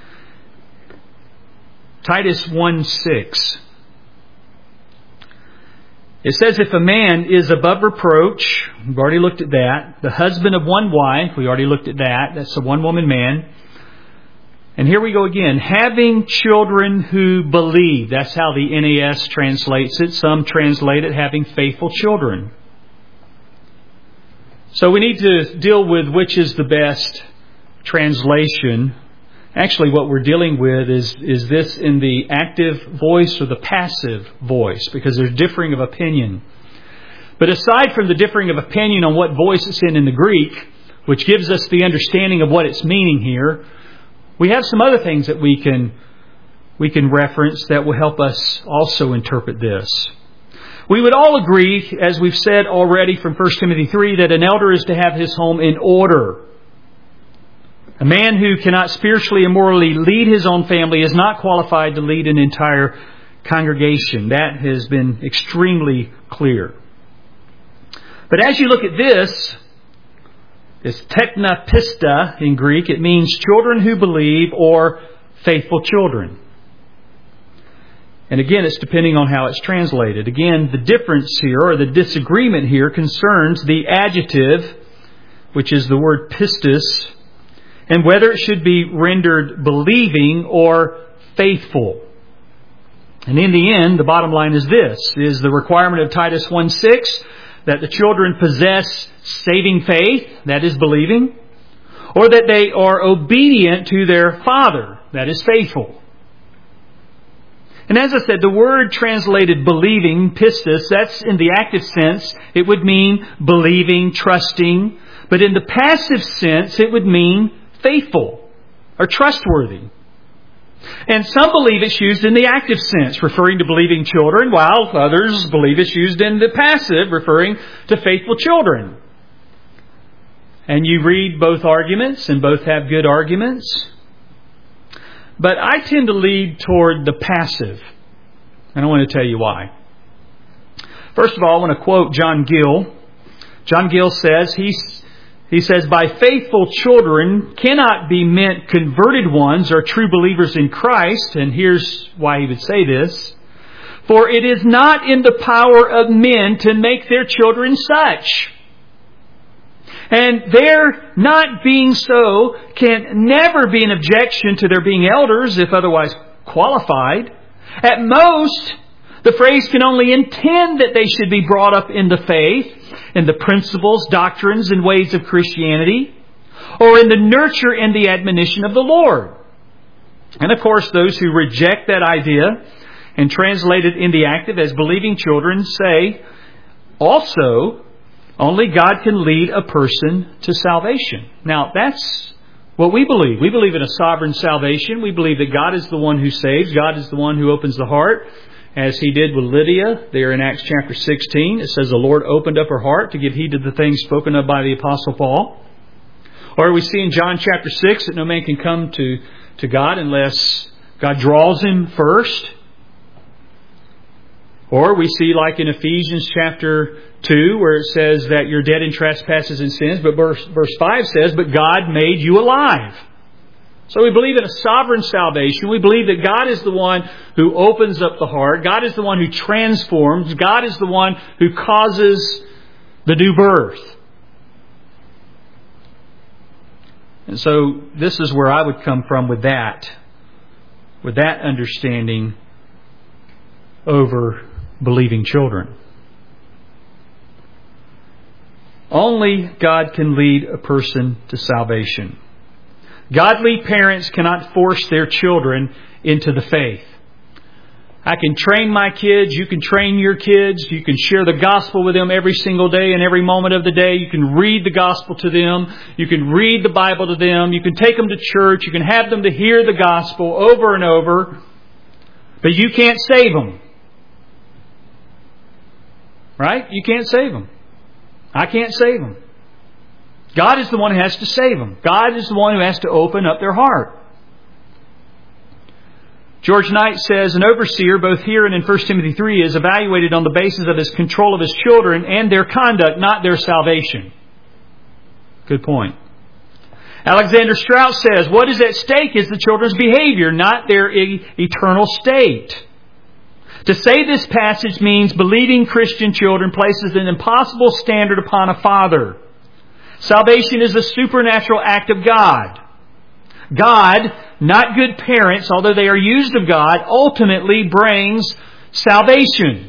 S1: Titus one six. It says, if a man is above reproach, we've already looked at that. The husband of one wife, we already looked at that. That's a one-woman man. And here we go again. Having children who believe. That's how the N A S translates it. Some translate it having faithful children. So we need to deal with which is the best translation. Actually, what we're dealing with is, is this in the active voice or the passive voice? Because there's differing of opinion. But aside from the differing of opinion on what voice it's in in the Greek, which gives us the understanding of what it's meaning here, we have some other things that we can we can reference that will help us also interpret this. We would all agree, as we've said already from First Timothy three, that an elder is to have his home in order. A man who cannot spiritually and morally lead his own family is not qualified to lead an entire congregation. That has been extremely clear. But as you look at this, it's teknapista in Greek. It means children who believe or faithful children. And again, it's depending on how it's translated. Again, the difference here, or the disagreement here, concerns the adjective, which is the word pistis, and whether it should be rendered believing or faithful. And in the end, the bottom line is this, is the requirement of Titus one six that the children possess saving faith, that is believing, or that they are obedient to their father, that is faithful. And as I said, the word translated believing, pistis, that's in the active sense. It would mean believing, trusting. But in the passive sense, it would mean faithful or trustworthy. And some believe it's used in the active sense, referring to believing children, while others believe it's used in the passive, referring to faithful children. And you read both arguments, and both have good arguments. But I tend to lead toward the passive. And I want to tell you why. First of all, I want to quote John Gill. John Gill says, he, he says, by faithful children cannot be meant converted ones or true believers in Christ. And here's why he would say this. For it is not in the power of men to make their children such. And their not being so can never be an objection to their being elders, if otherwise qualified. At most, the phrase can only intend that they should be brought up in the faith, in the principles, doctrines, and ways of Christianity, or in the nurture and the admonition of the Lord. And of course, those who reject that idea and translate it in the active as believing children say, also, only God can lead a person to salvation. Now, that's what we believe. We believe in a sovereign salvation. We believe that God is the one who saves. God is the one who opens the heart, as He did with Lydia there in Acts chapter sixteen. It says the Lord opened up her heart to give heed to the things spoken of by the Apostle Paul. Or we see in John chapter six that no man can come to, to God unless God draws him first. Or we see like in Ephesians chapter two where it says that you're dead in trespasses and sins. But verse, verse five says, but God made you alive. So we believe in a sovereign salvation. We believe that God is the one who opens up the heart. God is the one who transforms. God is the one who causes the new birth. And so this is where I would come from with that. With that understanding over believing children. Only God can lead a person to salvation. Godly parents cannot force their children into the faith. I can train my kids. You can train your kids. You can share the gospel with them every single day and every moment of the day. You can read the gospel to them. You can read the Bible to them. You can take them to church. You can have them to hear the gospel over and over. But you can't save them. Right? You can't save them. I can't save them. God is the one who has to save them. God is the one who has to open up their heart. George Knight says, an overseer, both here and in First Timothy three, is evaluated on the basis of his control of his children and their conduct, not their salvation. Good point. Alexander Strauss says, what is at stake is the children's behavior, not their e- eternal state. To say this passage means believing Christian children places an impossible standard upon a father. Salvation is a supernatural act of God. God, not good parents, although they are used of God, ultimately brings salvation.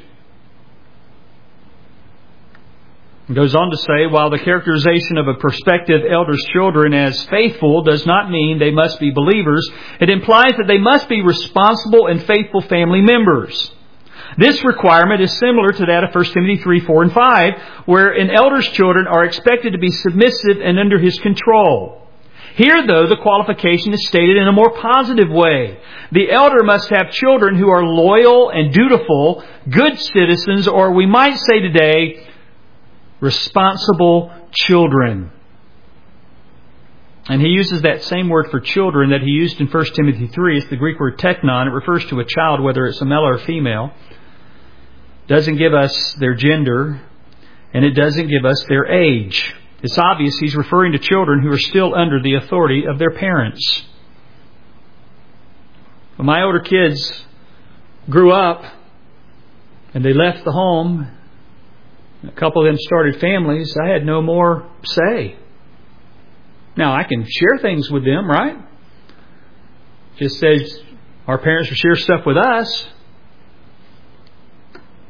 S1: It goes on to say, while the characterization of a prospective elder's children as faithful does not mean they must be believers, it implies that they must be responsible and faithful family members. This requirement is similar to that of First Timothy three, four, and five, where an elder's children are expected to be submissive and under his control. Here, though, the qualification is stated in a more positive way. The elder must have children who are loyal and dutiful, good citizens, or we might say today, responsible children. And he uses that same word for children that he used in First Timothy three. It's the Greek word teknon. It refers to a child, whether it's a male or a female. Doesn't give us their gender, and it doesn't give us their age. It's obvious he's referring to children who are still under the authority of their parents. When my older kids grew up and they left the home, a couple of them started families, I had no more say. Now, I can share things with them, right? Just as our parents would share stuff with us.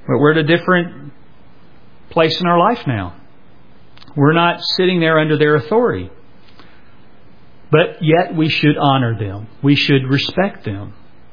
S1: But we're at a different place in our life now. We're not sitting there under their authority. But yet we should honor them. We should respect them.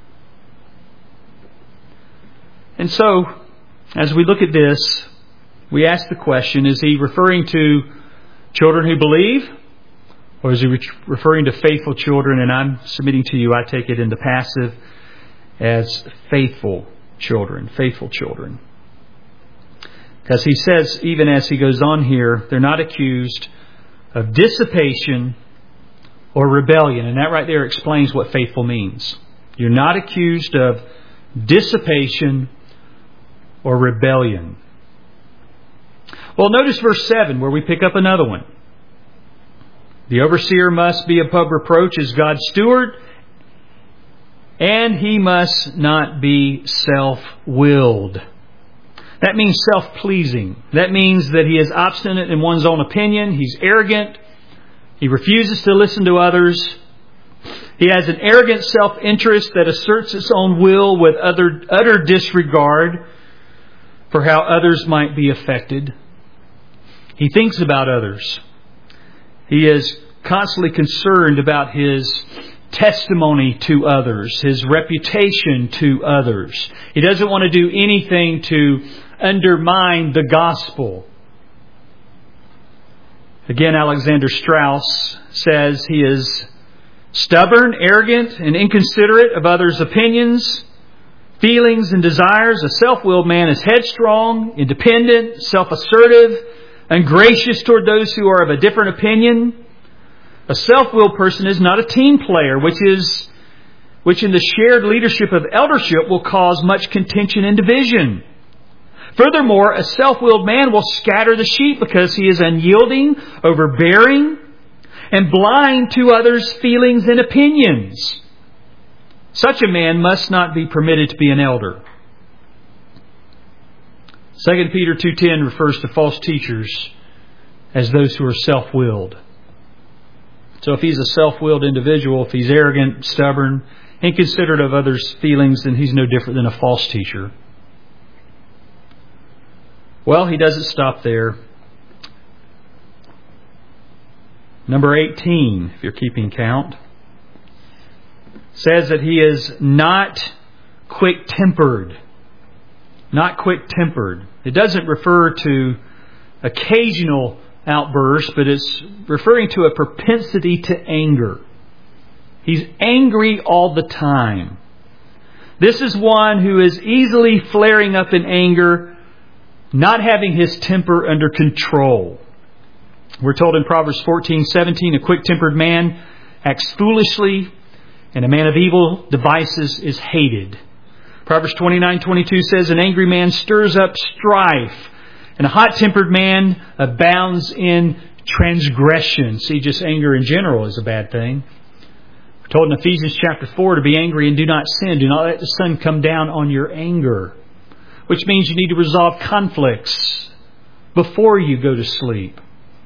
S1: And so, as we look at this, we ask the question, is he referring to children who believe? Or is he referring to faithful children? And I'm submitting to you, I take it in the passive as faithful children. Faithful children. Because he says, even as he goes on here, they're not accused of dissipation or rebellion. And that right there explains what faithful means. You're not accused of dissipation or rebellion. Well, notice verse seven where we pick up another one. The overseer must be above reproach as God's steward, and he must not be self-willed. That means self-pleasing. That means that he is obstinate in one's own opinion. He's arrogant. He refuses to listen to others. He has an arrogant self-interest that asserts its own will with utter, utter disregard for how others might be affected. He thinks about others. He is constantly concerned about his testimony to others, his reputation to others. He doesn't want to do anything to undermine the gospel. Again, Alexander Strauss says he is stubborn, arrogant, and inconsiderate of others' opinions, feelings, and desires. A self-willed man is headstrong, independent, self-assertive, ungracious toward those who are of a different opinion. A self-willed person is not a team player, which is which in the shared leadership of eldership will cause much contention and division. Furthermore, a self-willed man will scatter the sheep because he is unyielding, overbearing, and blind to others' feelings and opinions. Such a man must not be permitted to be an elder. Second Peter two ten refers to false teachers as those who are self-willed. So if he's a self-willed individual, if he's arrogant, stubborn, inconsiderate of others' feelings, then he's no different than a false teacher. Well, he doesn't stop there. Number eighteen, if you're keeping count, says that he is not quick-tempered. Not quick-tempered. It doesn't refer to occasional outbursts, but it's referring to a propensity to anger. He's angry all the time. This is one who is easily flaring up in anger, not having his temper under control. We're told in Proverbs fourteen seventeen, a quick-tempered man acts foolishly, and a man of evil devices is hated. Proverbs twenty-nine twenty-two says, an angry man stirs up strife, and a hot-tempered man abounds in transgression. See, just anger in general is a bad thing. We're told in Ephesians chapter four to be angry and do not sin. Do not let the sun come down on your anger. Which means you need to resolve conflicts before you go to sleep.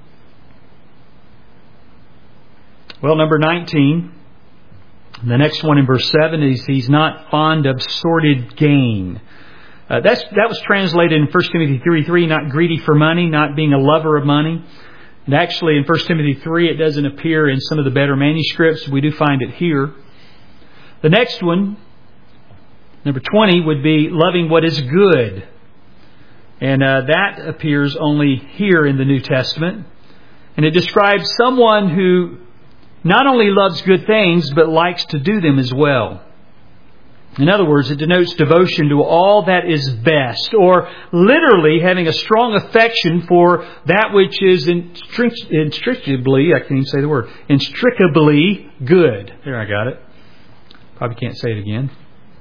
S1: Well, number nineteen. The next one in verse seven is he's not fond of sordid gain. Uh, that's, that was translated in First Timothy three three, not greedy for money, not being a lover of money. And actually in First Timothy three, it doesn't appear in some of the better manuscripts. We do find it here. The next one, number twenty, would be loving what is good. And uh, that appears only here in the New Testament. And it describes someone who not only loves good things, but likes to do them as well. In other words, it denotes devotion to all that is best, or literally having a strong affection for that which is inextricably, I can't even say the word, inextricably good. There, I got it. Probably can't say it again.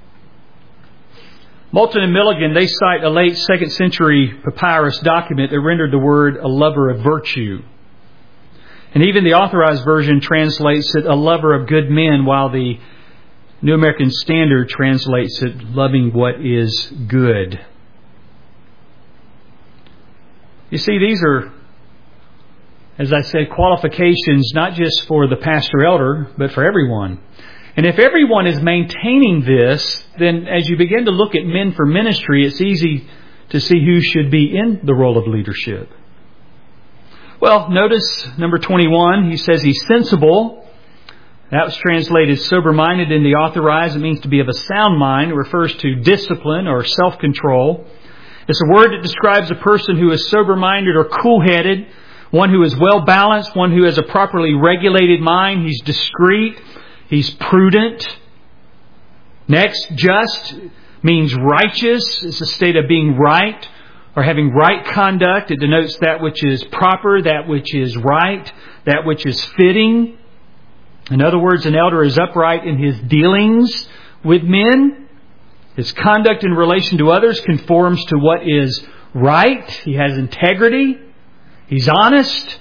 S1: Moulton and Milligan, they cite a late second century papyrus document that rendered the word a lover of virtue. And even the Authorized Version translates it a lover of good men, while the New American Standard translates it loving what is good. You see, these are, as I said, qualifications not just for the pastor elder, but for everyone. And if everyone is maintaining this, then as you begin to look at men for ministry, it's easy to see who should be in the role of leadership. Well, notice number twenty-one, he says he's sensible. That was translated sober-minded in the Authorized. It means to be of a sound mind. It refers to discipline or self-control. It's a word that describes a person who is sober-minded or cool-headed, one who is well-balanced, one who has a properly regulated mind. He's discreet. He's prudent. Next, just means righteous. It's a state of being right or having right conduct. It denotes that which is proper, that which is right, that which is fitting. In other words, an elder is upright in his dealings with men. His conduct in relation to others conforms to what is right. He has integrity. He's honest.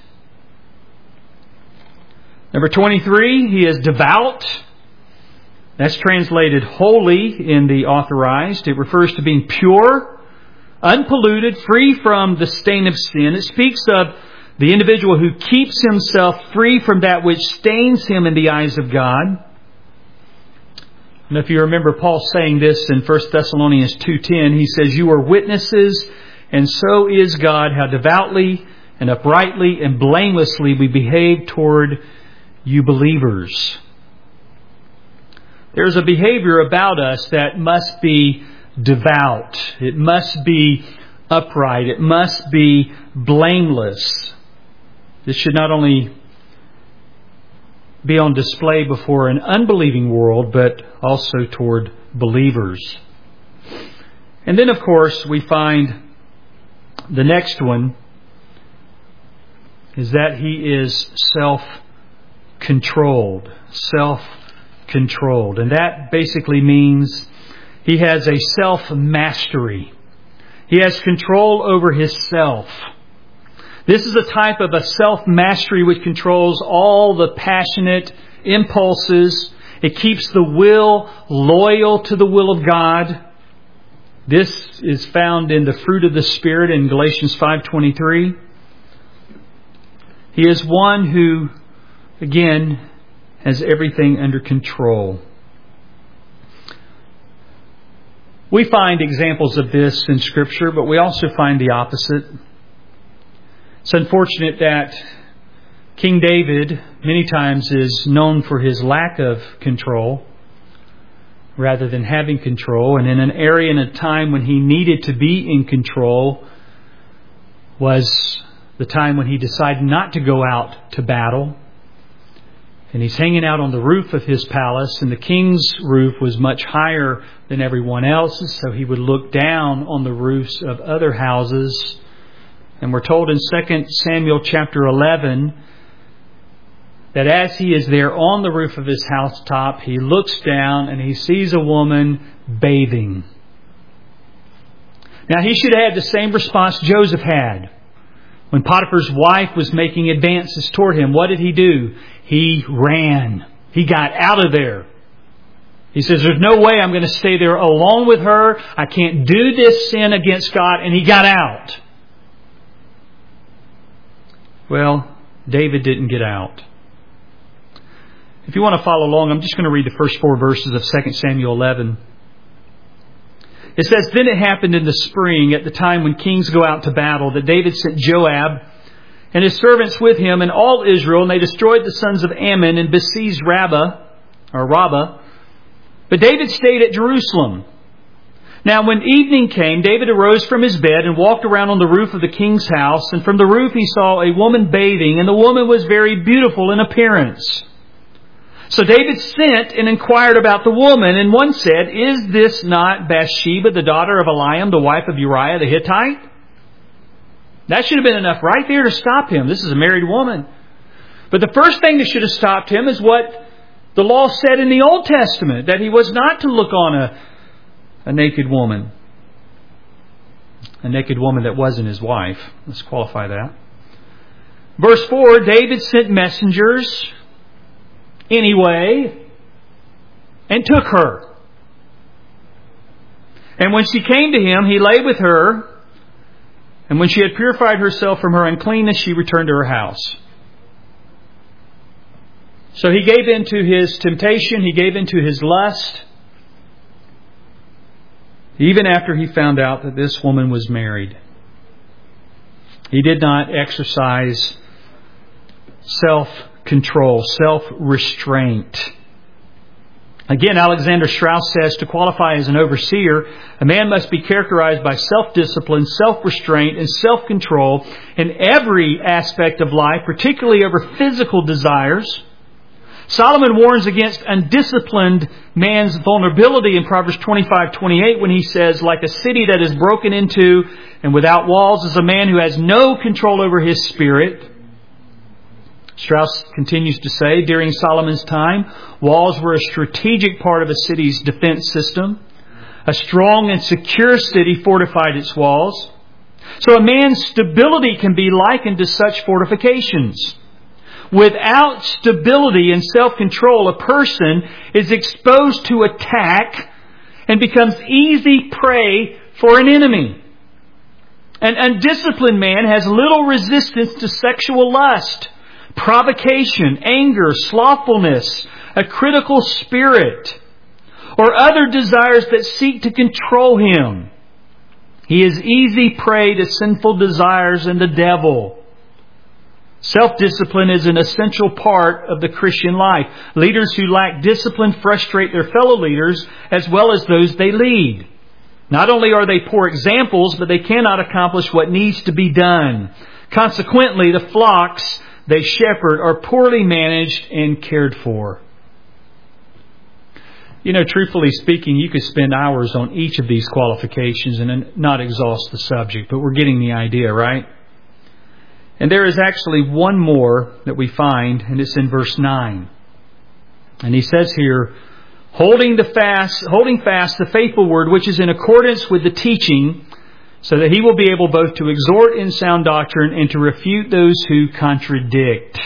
S1: Number twenty-three, he is devout. That's translated holy in the Authorized. It refers to being pure, unpolluted, free from the stain of sin. It speaks of the individual who keeps himself free from that which stains him in the eyes of God. And if you remember Paul saying this in First Thessalonians two ten, he says, "You are witnesses, and so is God, how devoutly and uprightly and blamelessly we behave toward you believers." There's a behavior about us that must be devout. It must be upright. It must be blameless. This should not only be on display before an unbelieving world, but also toward believers. And then, of course, we find the next one is that he is self-controlled. Self-controlled. And that basically means he has a self-mastery. He has control over his self. This is a type of a self-mastery which controls all the passionate impulses. It keeps the will loyal to the will of God. This is found in the fruit of the Spirit in Galatians five twenty-three. He is one who, again, has everything under control. We find examples of this in Scripture, but we also find the opposite. It's unfortunate that King David many times is known for his lack of control rather than having control. And in an area and a time when he needed to be in control was the time when he decided not to go out to battle. And he's hanging out on the roof of his palace, and the king's roof was much higher than everyone else's, so he would look down on the roofs of other houses. And we're told in Second Samuel chapter eleven that as he is there on the roof of his housetop, he looks down and he sees a woman bathing. Now, he should have had the same response Joseph had. When Potiphar's wife was making advances toward him, what did he do? He ran. He got out of there. He says, "There's no way I'm going to stay there alone with her. I can't do this sin against God." And he got out. Well, David didn't get out. If you want to follow along, I'm just going to read the first four verses of Second Samuel eleven. It says, "Then it happened in the spring, at the time when kings go out to battle, that David sent Joab and his servants with him and all Israel, and they destroyed the sons of Ammon and besieged Rabbah, or Rabbah. But David stayed at Jerusalem. Now when evening came, David arose from his bed and walked around on the roof of the king's house. And from the roof he saw a woman bathing, and the woman was very beautiful in appearance. So David sent and inquired about the woman, and one said, 'Is this not Bathsheba, the daughter of Eliam, the wife of Uriah the Hittite?' That should have been enough right there to stop him. This is a married woman. But the first thing that should have stopped him is what the law said in the Old Testament, that he was not to look on a, a naked woman. A naked woman that wasn't his wife. Let's qualify that. Verse four, David sent messengers anyway and took her. And when she came to him, he lay with her. And when she had purified herself from her uncleanness, she returned to her house. So he gave in to his temptation. He gave in to his lust. even after he found out that this woman was married. He did not exercise self-control, self-restraint. Again, Alexander Strauss says, to qualify as an overseer, a man must be characterized by self-discipline, self-restraint, and self-control in every aspect of life, particularly over physical desires. Solomon warns against undisciplined man's vulnerability in Proverbs twenty-five twenty-eight when he says, like a city that is broken into and without walls is a man who has no control over his spirit. Strauss continues to say, during Solomon's time, walls were a strategic part of a city's defense system. A strong and secure city fortified its walls. So a man's stability can be likened to such fortifications. Without stability and self-control, a person is exposed to attack and becomes easy prey for an enemy. An undisciplined man has little resistance to sexual lust, provocation, anger, slothfulness, a critical spirit, or other desires that seek to control him. He is easy prey to sinful desires and the devil. Self-discipline is an essential part of the Christian life. Leaders who lack discipline frustrate their fellow leaders as well as those they lead. Not only are they poor examples, but they cannot accomplish what needs to be done. Consequently, the flocks they shepherd are poorly managed and cared for. You know, truthfully speaking, you could spend hours on each of these qualifications and not exhaust the subject, but we're getting the idea, right? And there is actually one more that we find, and it's in verse nine. And he says here, holding the fast, holding fast the faithful word which is in accordance with the teaching, so that he will be able both to exhort in sound doctrine and to refute those who contradict.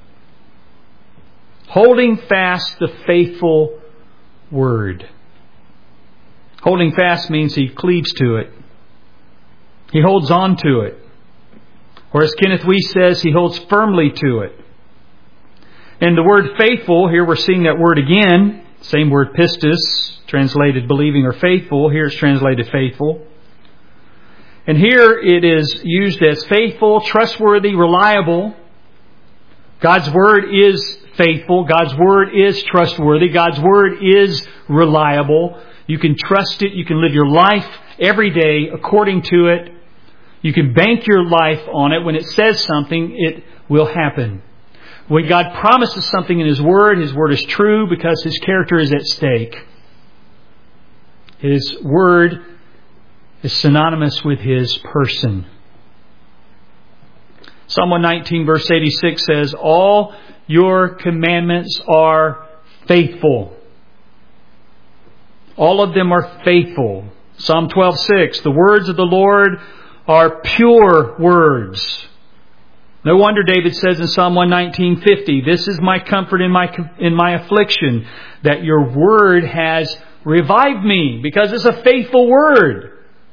S1: Holding fast the faithful word. Holding fast means he cleaves to it. He holds on to it. Or as Kenneth Weiss says, he holds firmly to it. And the word faithful, here we're seeing that word again. Same word pistis, translated believing or faithful. Here it's translated faithful. And here it is used as faithful, trustworthy, reliable. God's Word is faithful. God's Word is trustworthy. God's Word is reliable. You can trust it. You can live your life every day according to it. You can bank your life on it. When it says something, it will happen. When God promises something in His Word, His Word is true because His character is at stake. His Word is synonymous with His person. Psalm one nineteen verse eighty-six says, all your commandments are faithful. All of them are faithful. Psalm twelve six, the words of the Lord are pure words. No wonder David says in Psalm one nineteen fifty, this is my comfort in my in my affliction, that your word has revived me, because it's a faithful word.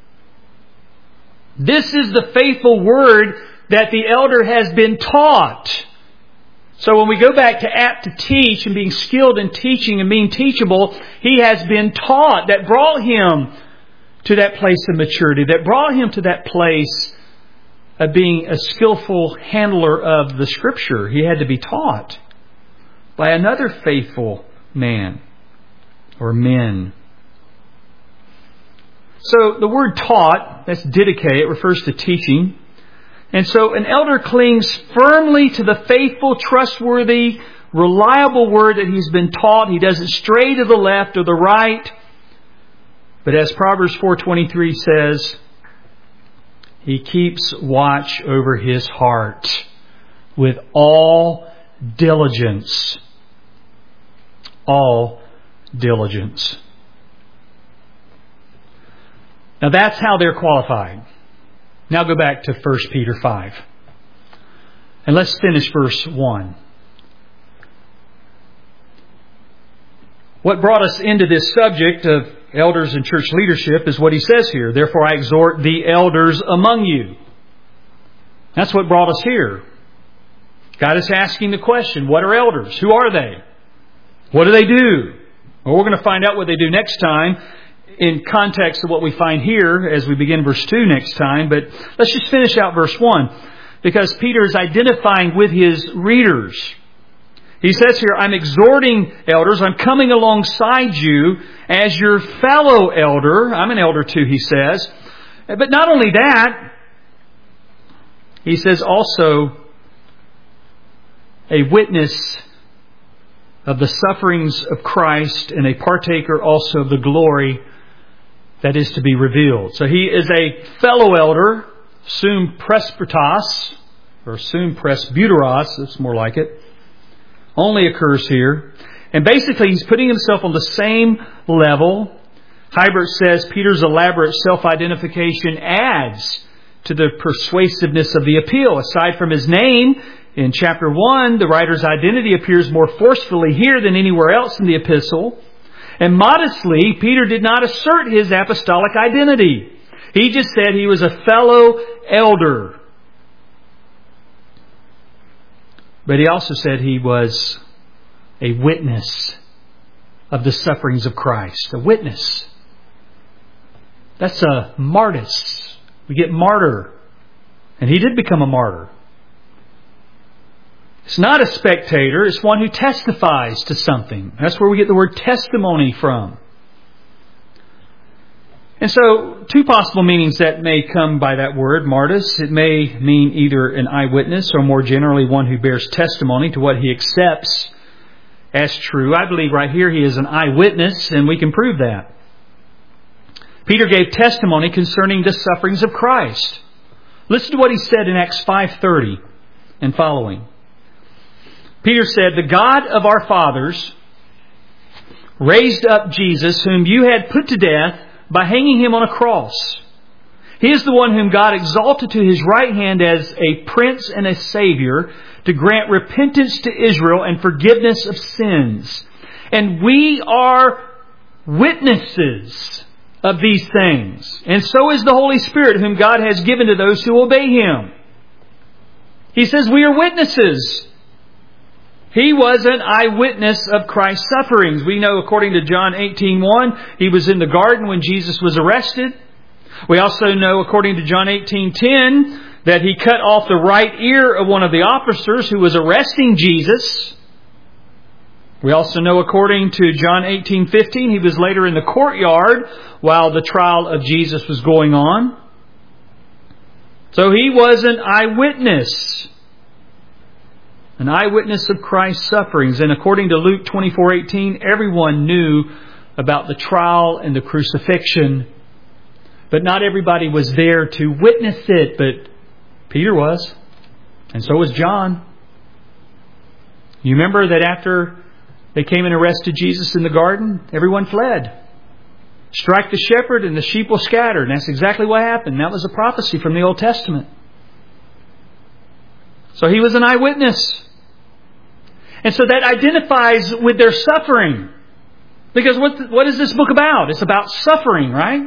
S1: This is the faithful word that the elder has been taught. So when we go back to apt to teach and being skilled in teaching and being teachable, he has been taught. That brought him to that place of maturity, that brought him to that place of being a skillful handler of the Scripture. He had to be taught by another faithful man or men. So the word taught, that's didache, it refers to teaching. And so an elder clings firmly to the faithful, trustworthy, reliable word that he's been taught. He doesn't stray to the left or the right. But as Proverbs four twenty-three says, he keeps watch over his heart with all diligence. All diligence. Now that's how they're qualified. Now go back to First Peter five. And let's finish verse one. What brought us into this subject of elders and church leadership is what he says here. Therefore I exhort the elders among you. That's what brought us here. God is asking the question, what are elders? Who are they? What do they do? Well, we're going to find out what they do next time in context of what we find here as we begin verse two next time, but let's just finish out verse one, because Peter is identifying with his readers. He says here, I'm exhorting elders, I'm coming alongside you as your fellow elder. I'm an elder too, he says. But not only that, he says also a witness of the sufferings of Christ and a partaker also of the glory that is to be revealed. So he is a fellow elder, sum presbyteros, or sum presbyteros, it's more like it. Only occurs here. And basically he's putting himself on the same level. Hybert says Peter's elaborate self-identification adds to the persuasiveness of the appeal. Aside from his name, in chapter one, the writer's identity appears more forcefully here than anywhere else in the epistle. And modestly, Peter did not assert his apostolic identity. He just said he was a fellow elder. But he also said he was a witness of the sufferings of Christ. A witness. That's a martyrs. We get martyr. And he did become a martyr. It's not a spectator. It's one who testifies to something. That's where we get the word testimony from. And so, two possible meanings that may come by that word, martys. It may mean either an eyewitness or more generally one who bears testimony to what he accepts as true. I believe right here he is an eyewitness, and we can prove that. Peter gave testimony concerning the sufferings of Christ. Listen to what he said in Acts five thirty and following. Peter said, the God of our fathers raised up Jesus, whom you had put to death, by hanging him on a cross. He is the one whom God exalted to his right hand as a prince and a savior to grant repentance to Israel and forgiveness of sins. And we are witnesses of these things. And so is the Holy Spirit, whom God has given to those who obey him. He says we are witnesses. He was an eyewitness of Christ's sufferings. We know, according to John eighteen one, he was in the garden when Jesus was arrested. We also know, according to John eighteen ten, that he cut off the right ear of one of the officers who was arresting Jesus. We also know, according to John eighteen fifteen, he was later in the courtyard while the trial of Jesus was going on. So he was an eyewitness. An eyewitness of Christ's sufferings. And according to Luke twenty-four eighteen, everyone knew about the trial and the crucifixion. But not everybody was there to witness it. But Peter was. And so was John. You remember that after they came and arrested Jesus in the garden, everyone fled. Strike the shepherd and the sheep will scatter. And that's exactly what happened. That was a prophecy from the Old Testament. So he was an eyewitness. And so that identifies with their suffering. Because what, what is this book about? It's about suffering, right?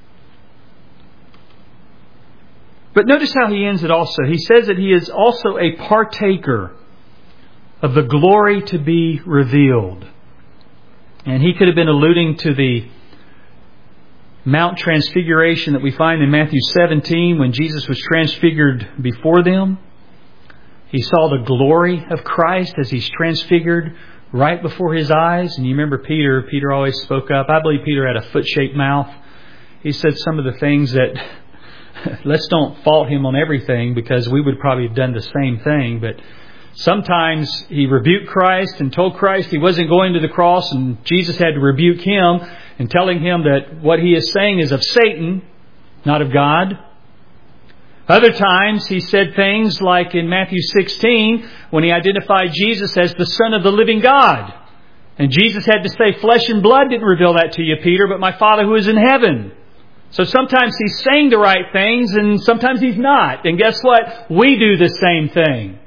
S1: But notice how he ends it also. He says that he is also a partaker of the glory to be revealed. And he could have been alluding to the Mount Transfiguration that we find in Matthew seventeen when Jesus was transfigured before them. He saw the glory of Christ as he's transfigured right before his eyes. And you remember Peter. Peter always spoke up. I believe Peter had a foot-shaped mouth. He said some of the things that, let's don't fault him on everything because we would probably have done the same thing. But sometimes he rebuked Christ and told Christ he wasn't going to the cross. And Jesus had to rebuke him and telling him that what he is saying is of Satan, not of God. Other times he said things like in Matthew sixteen when he identified Jesus as the Son of the living God. And Jesus had to say, flesh and blood didn't reveal that to you, Peter, but my Father who is in heaven. So sometimes he's saying the right things and sometimes he's not. And guess what? We do the same thing.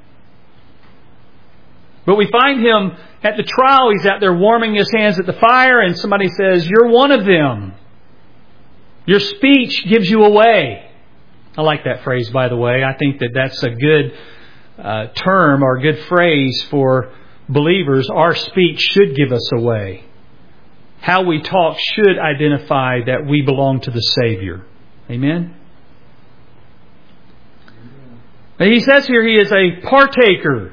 S1: But we find him at the trial. He's out there warming his hands at the fire and somebody says, you're one of them. Your speech gives you away. I like that phrase, by the way. I think that that's a good uh, term or a good phrase for believers. Our speech should give us away. how we talk should identify that we belong to the Savior. Amen? He says here he is a partaker.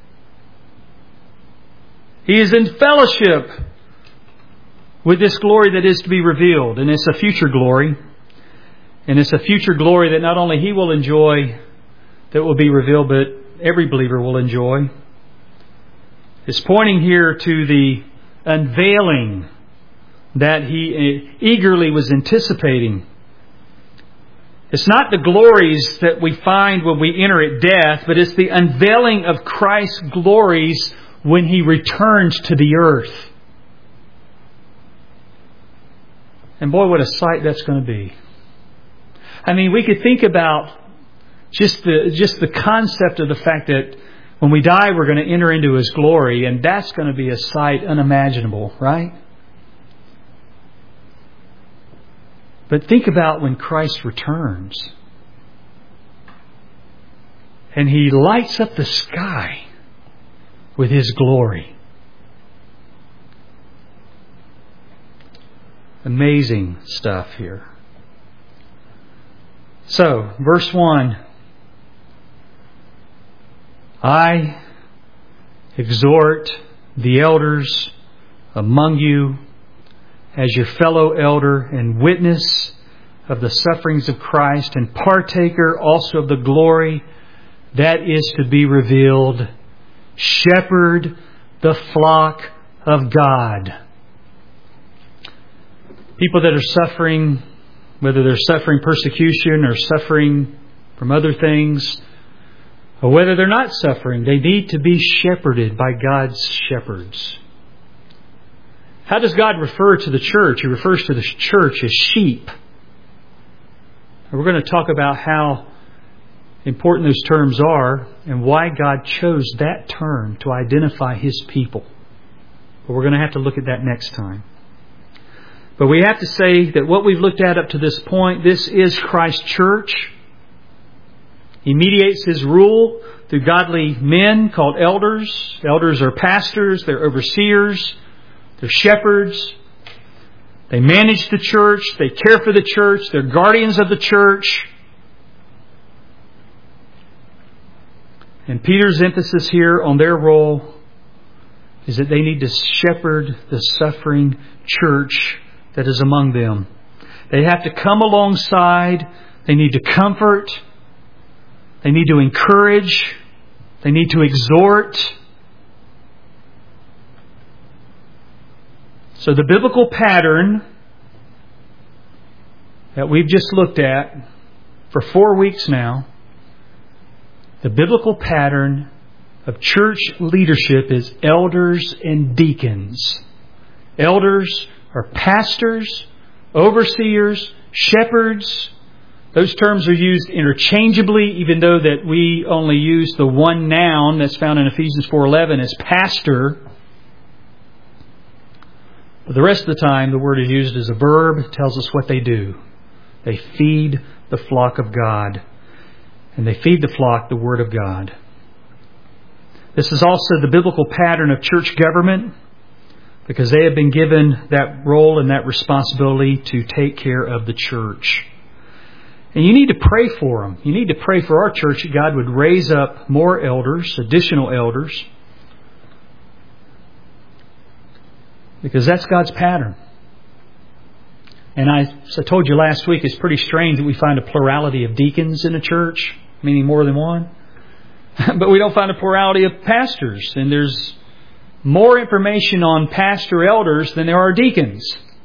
S1: He is in fellowship with this glory that is to be revealed. And it's a future glory. And it's a future glory that not only he will enjoy that will be revealed, but every believer will enjoy. It's pointing here to the unveiling that he eagerly was anticipating. It's not the glories that we find when we enter at death, but it's the unveiling of Christ's glories when He returns to the earth. And boy, what a sight that's going to be. I mean, we could think about just the just the concept of the fact that when we die, we're going to enter into His glory, and that's going to be a sight unimaginable, right? But think about when Christ returns and He lights up the sky with His glory. Amazing stuff here. So, verse one. I exhort the elders among you as your fellow elder and witness of the sufferings of Christ and partaker also of the glory that is to be revealed. Shepherd the flock of God. People that are suffering, whether they're suffering persecution or suffering from other things, or whether they're not suffering, they need to be shepherded by God's shepherds. How does God refer to the church? He refers to the church as sheep. And we're going to talk about how important those terms are and why God chose that term to identify His people. But we're going to have to look at that next time. But we have to say that what we've looked at up to this point, this is Christ's church. He mediates His rule through godly men called elders. Elders are pastors, they're overseers, they're shepherds. They manage the church, they care for the church, they're guardians of the church. And Peter's emphasis here on their role is that they need to shepherd the suffering church that is among them. They have to come alongside, they need to comfort, they need to encourage, they need to exhort. So the biblical pattern that we've just looked at for four weeks now, the biblical pattern of church leadership is elders and deacons. Elders are pastors, overseers, shepherds. Those terms are used interchangeably, even though that we only use the one noun that's found in Ephesians four eleven as pastor. But the rest of the time, the word is used as a verb. It tells us what they do. They feed the flock of God. And they feed the flock the Word of God. This is also the biblical pattern of church government, because they have been given that role and that responsibility to take care of the church. And you need to pray for them. You need to pray for our church that God would raise up more elders, additional elders, because that's God's pattern. And I, as I told you last week, it's pretty strange that we find a plurality of deacons in a church, meaning more than one. But we don't find a plurality of pastors. And there's more information on pastor elders than there are deacons.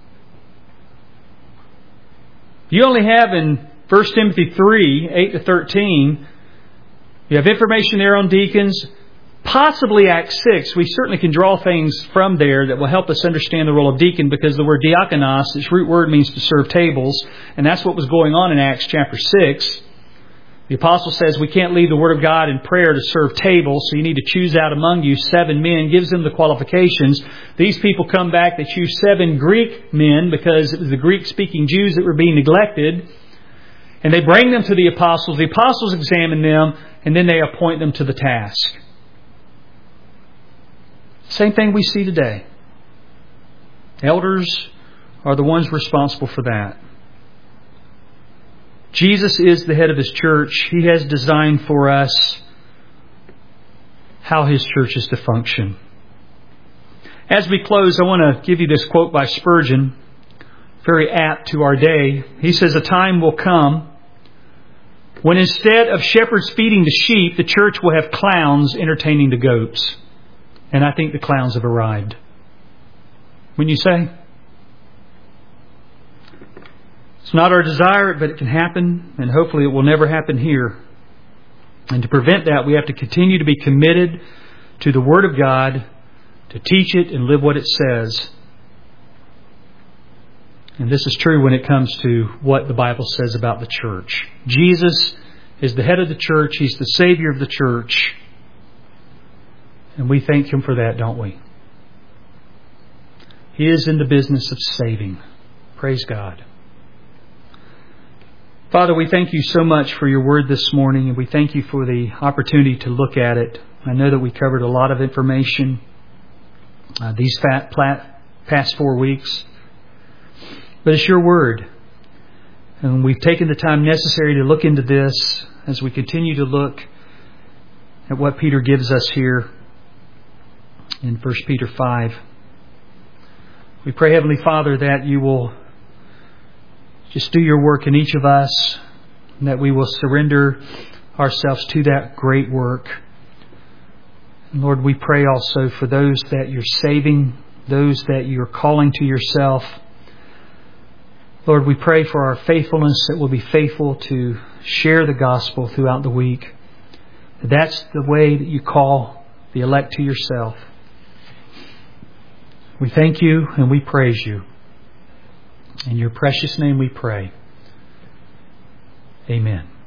S1: You only have in First Timothy three, eight to thirteen, you have information there on deacons. Possibly Acts six, we certainly can draw things from there that will help us understand the role of deacon, because the word diakonos, its root word means to serve tables, and that's what was going on in Acts chapter six. The apostle says we can't leave the Word of God in prayer to serve tables, so you need to choose out among you seven men, gives them the qualifications. These people come back, they choose seven Greek men because it was the Greek-speaking Jews that were being neglected, and they bring them to the apostles. The apostles examine them, and then they appoint them to the task. Same thing we see today. Elders are the ones responsible for that. Jesus is the head of His church. He has designed for us how His church is to function. As we close, I want to give you this quote by Spurgeon, very apt to our day. He says, "A time will come when instead of shepherds feeding the sheep, the church will have clowns entertaining the goats." And I think the clowns have arrived. Wouldn't you say? It's not our desire, but it can happen, and hopefully it will never happen here. And to prevent that, we have to continue to be committed to the Word of God, to teach it and live what it says. And this is true when it comes to what the Bible says about the church. Jesus is the head of the church. He's the Savior of the church. And we thank Him for that, don't we? He is in the business of saving. Praise God. Father, we thank You so much for Your Word this morning, and we thank You for the opportunity to look at it. I know that we covered a lot of information uh, these fat, plat, past four weeks, but it's Your Word. And we've taken the time necessary to look into this as we continue to look at what Peter gives us here in First Peter five. We pray, Heavenly Father, that You will just do Your work in each of us, and that we will surrender ourselves to that great work. And Lord, we pray also for those that You're saving, those that You're calling to Yourself. Lord, we pray for our faithfulness, that we'll be faithful to share the gospel throughout the week. That's the way that You call the elect to Yourself. We thank You and we praise You. In Your precious name we pray. Amen.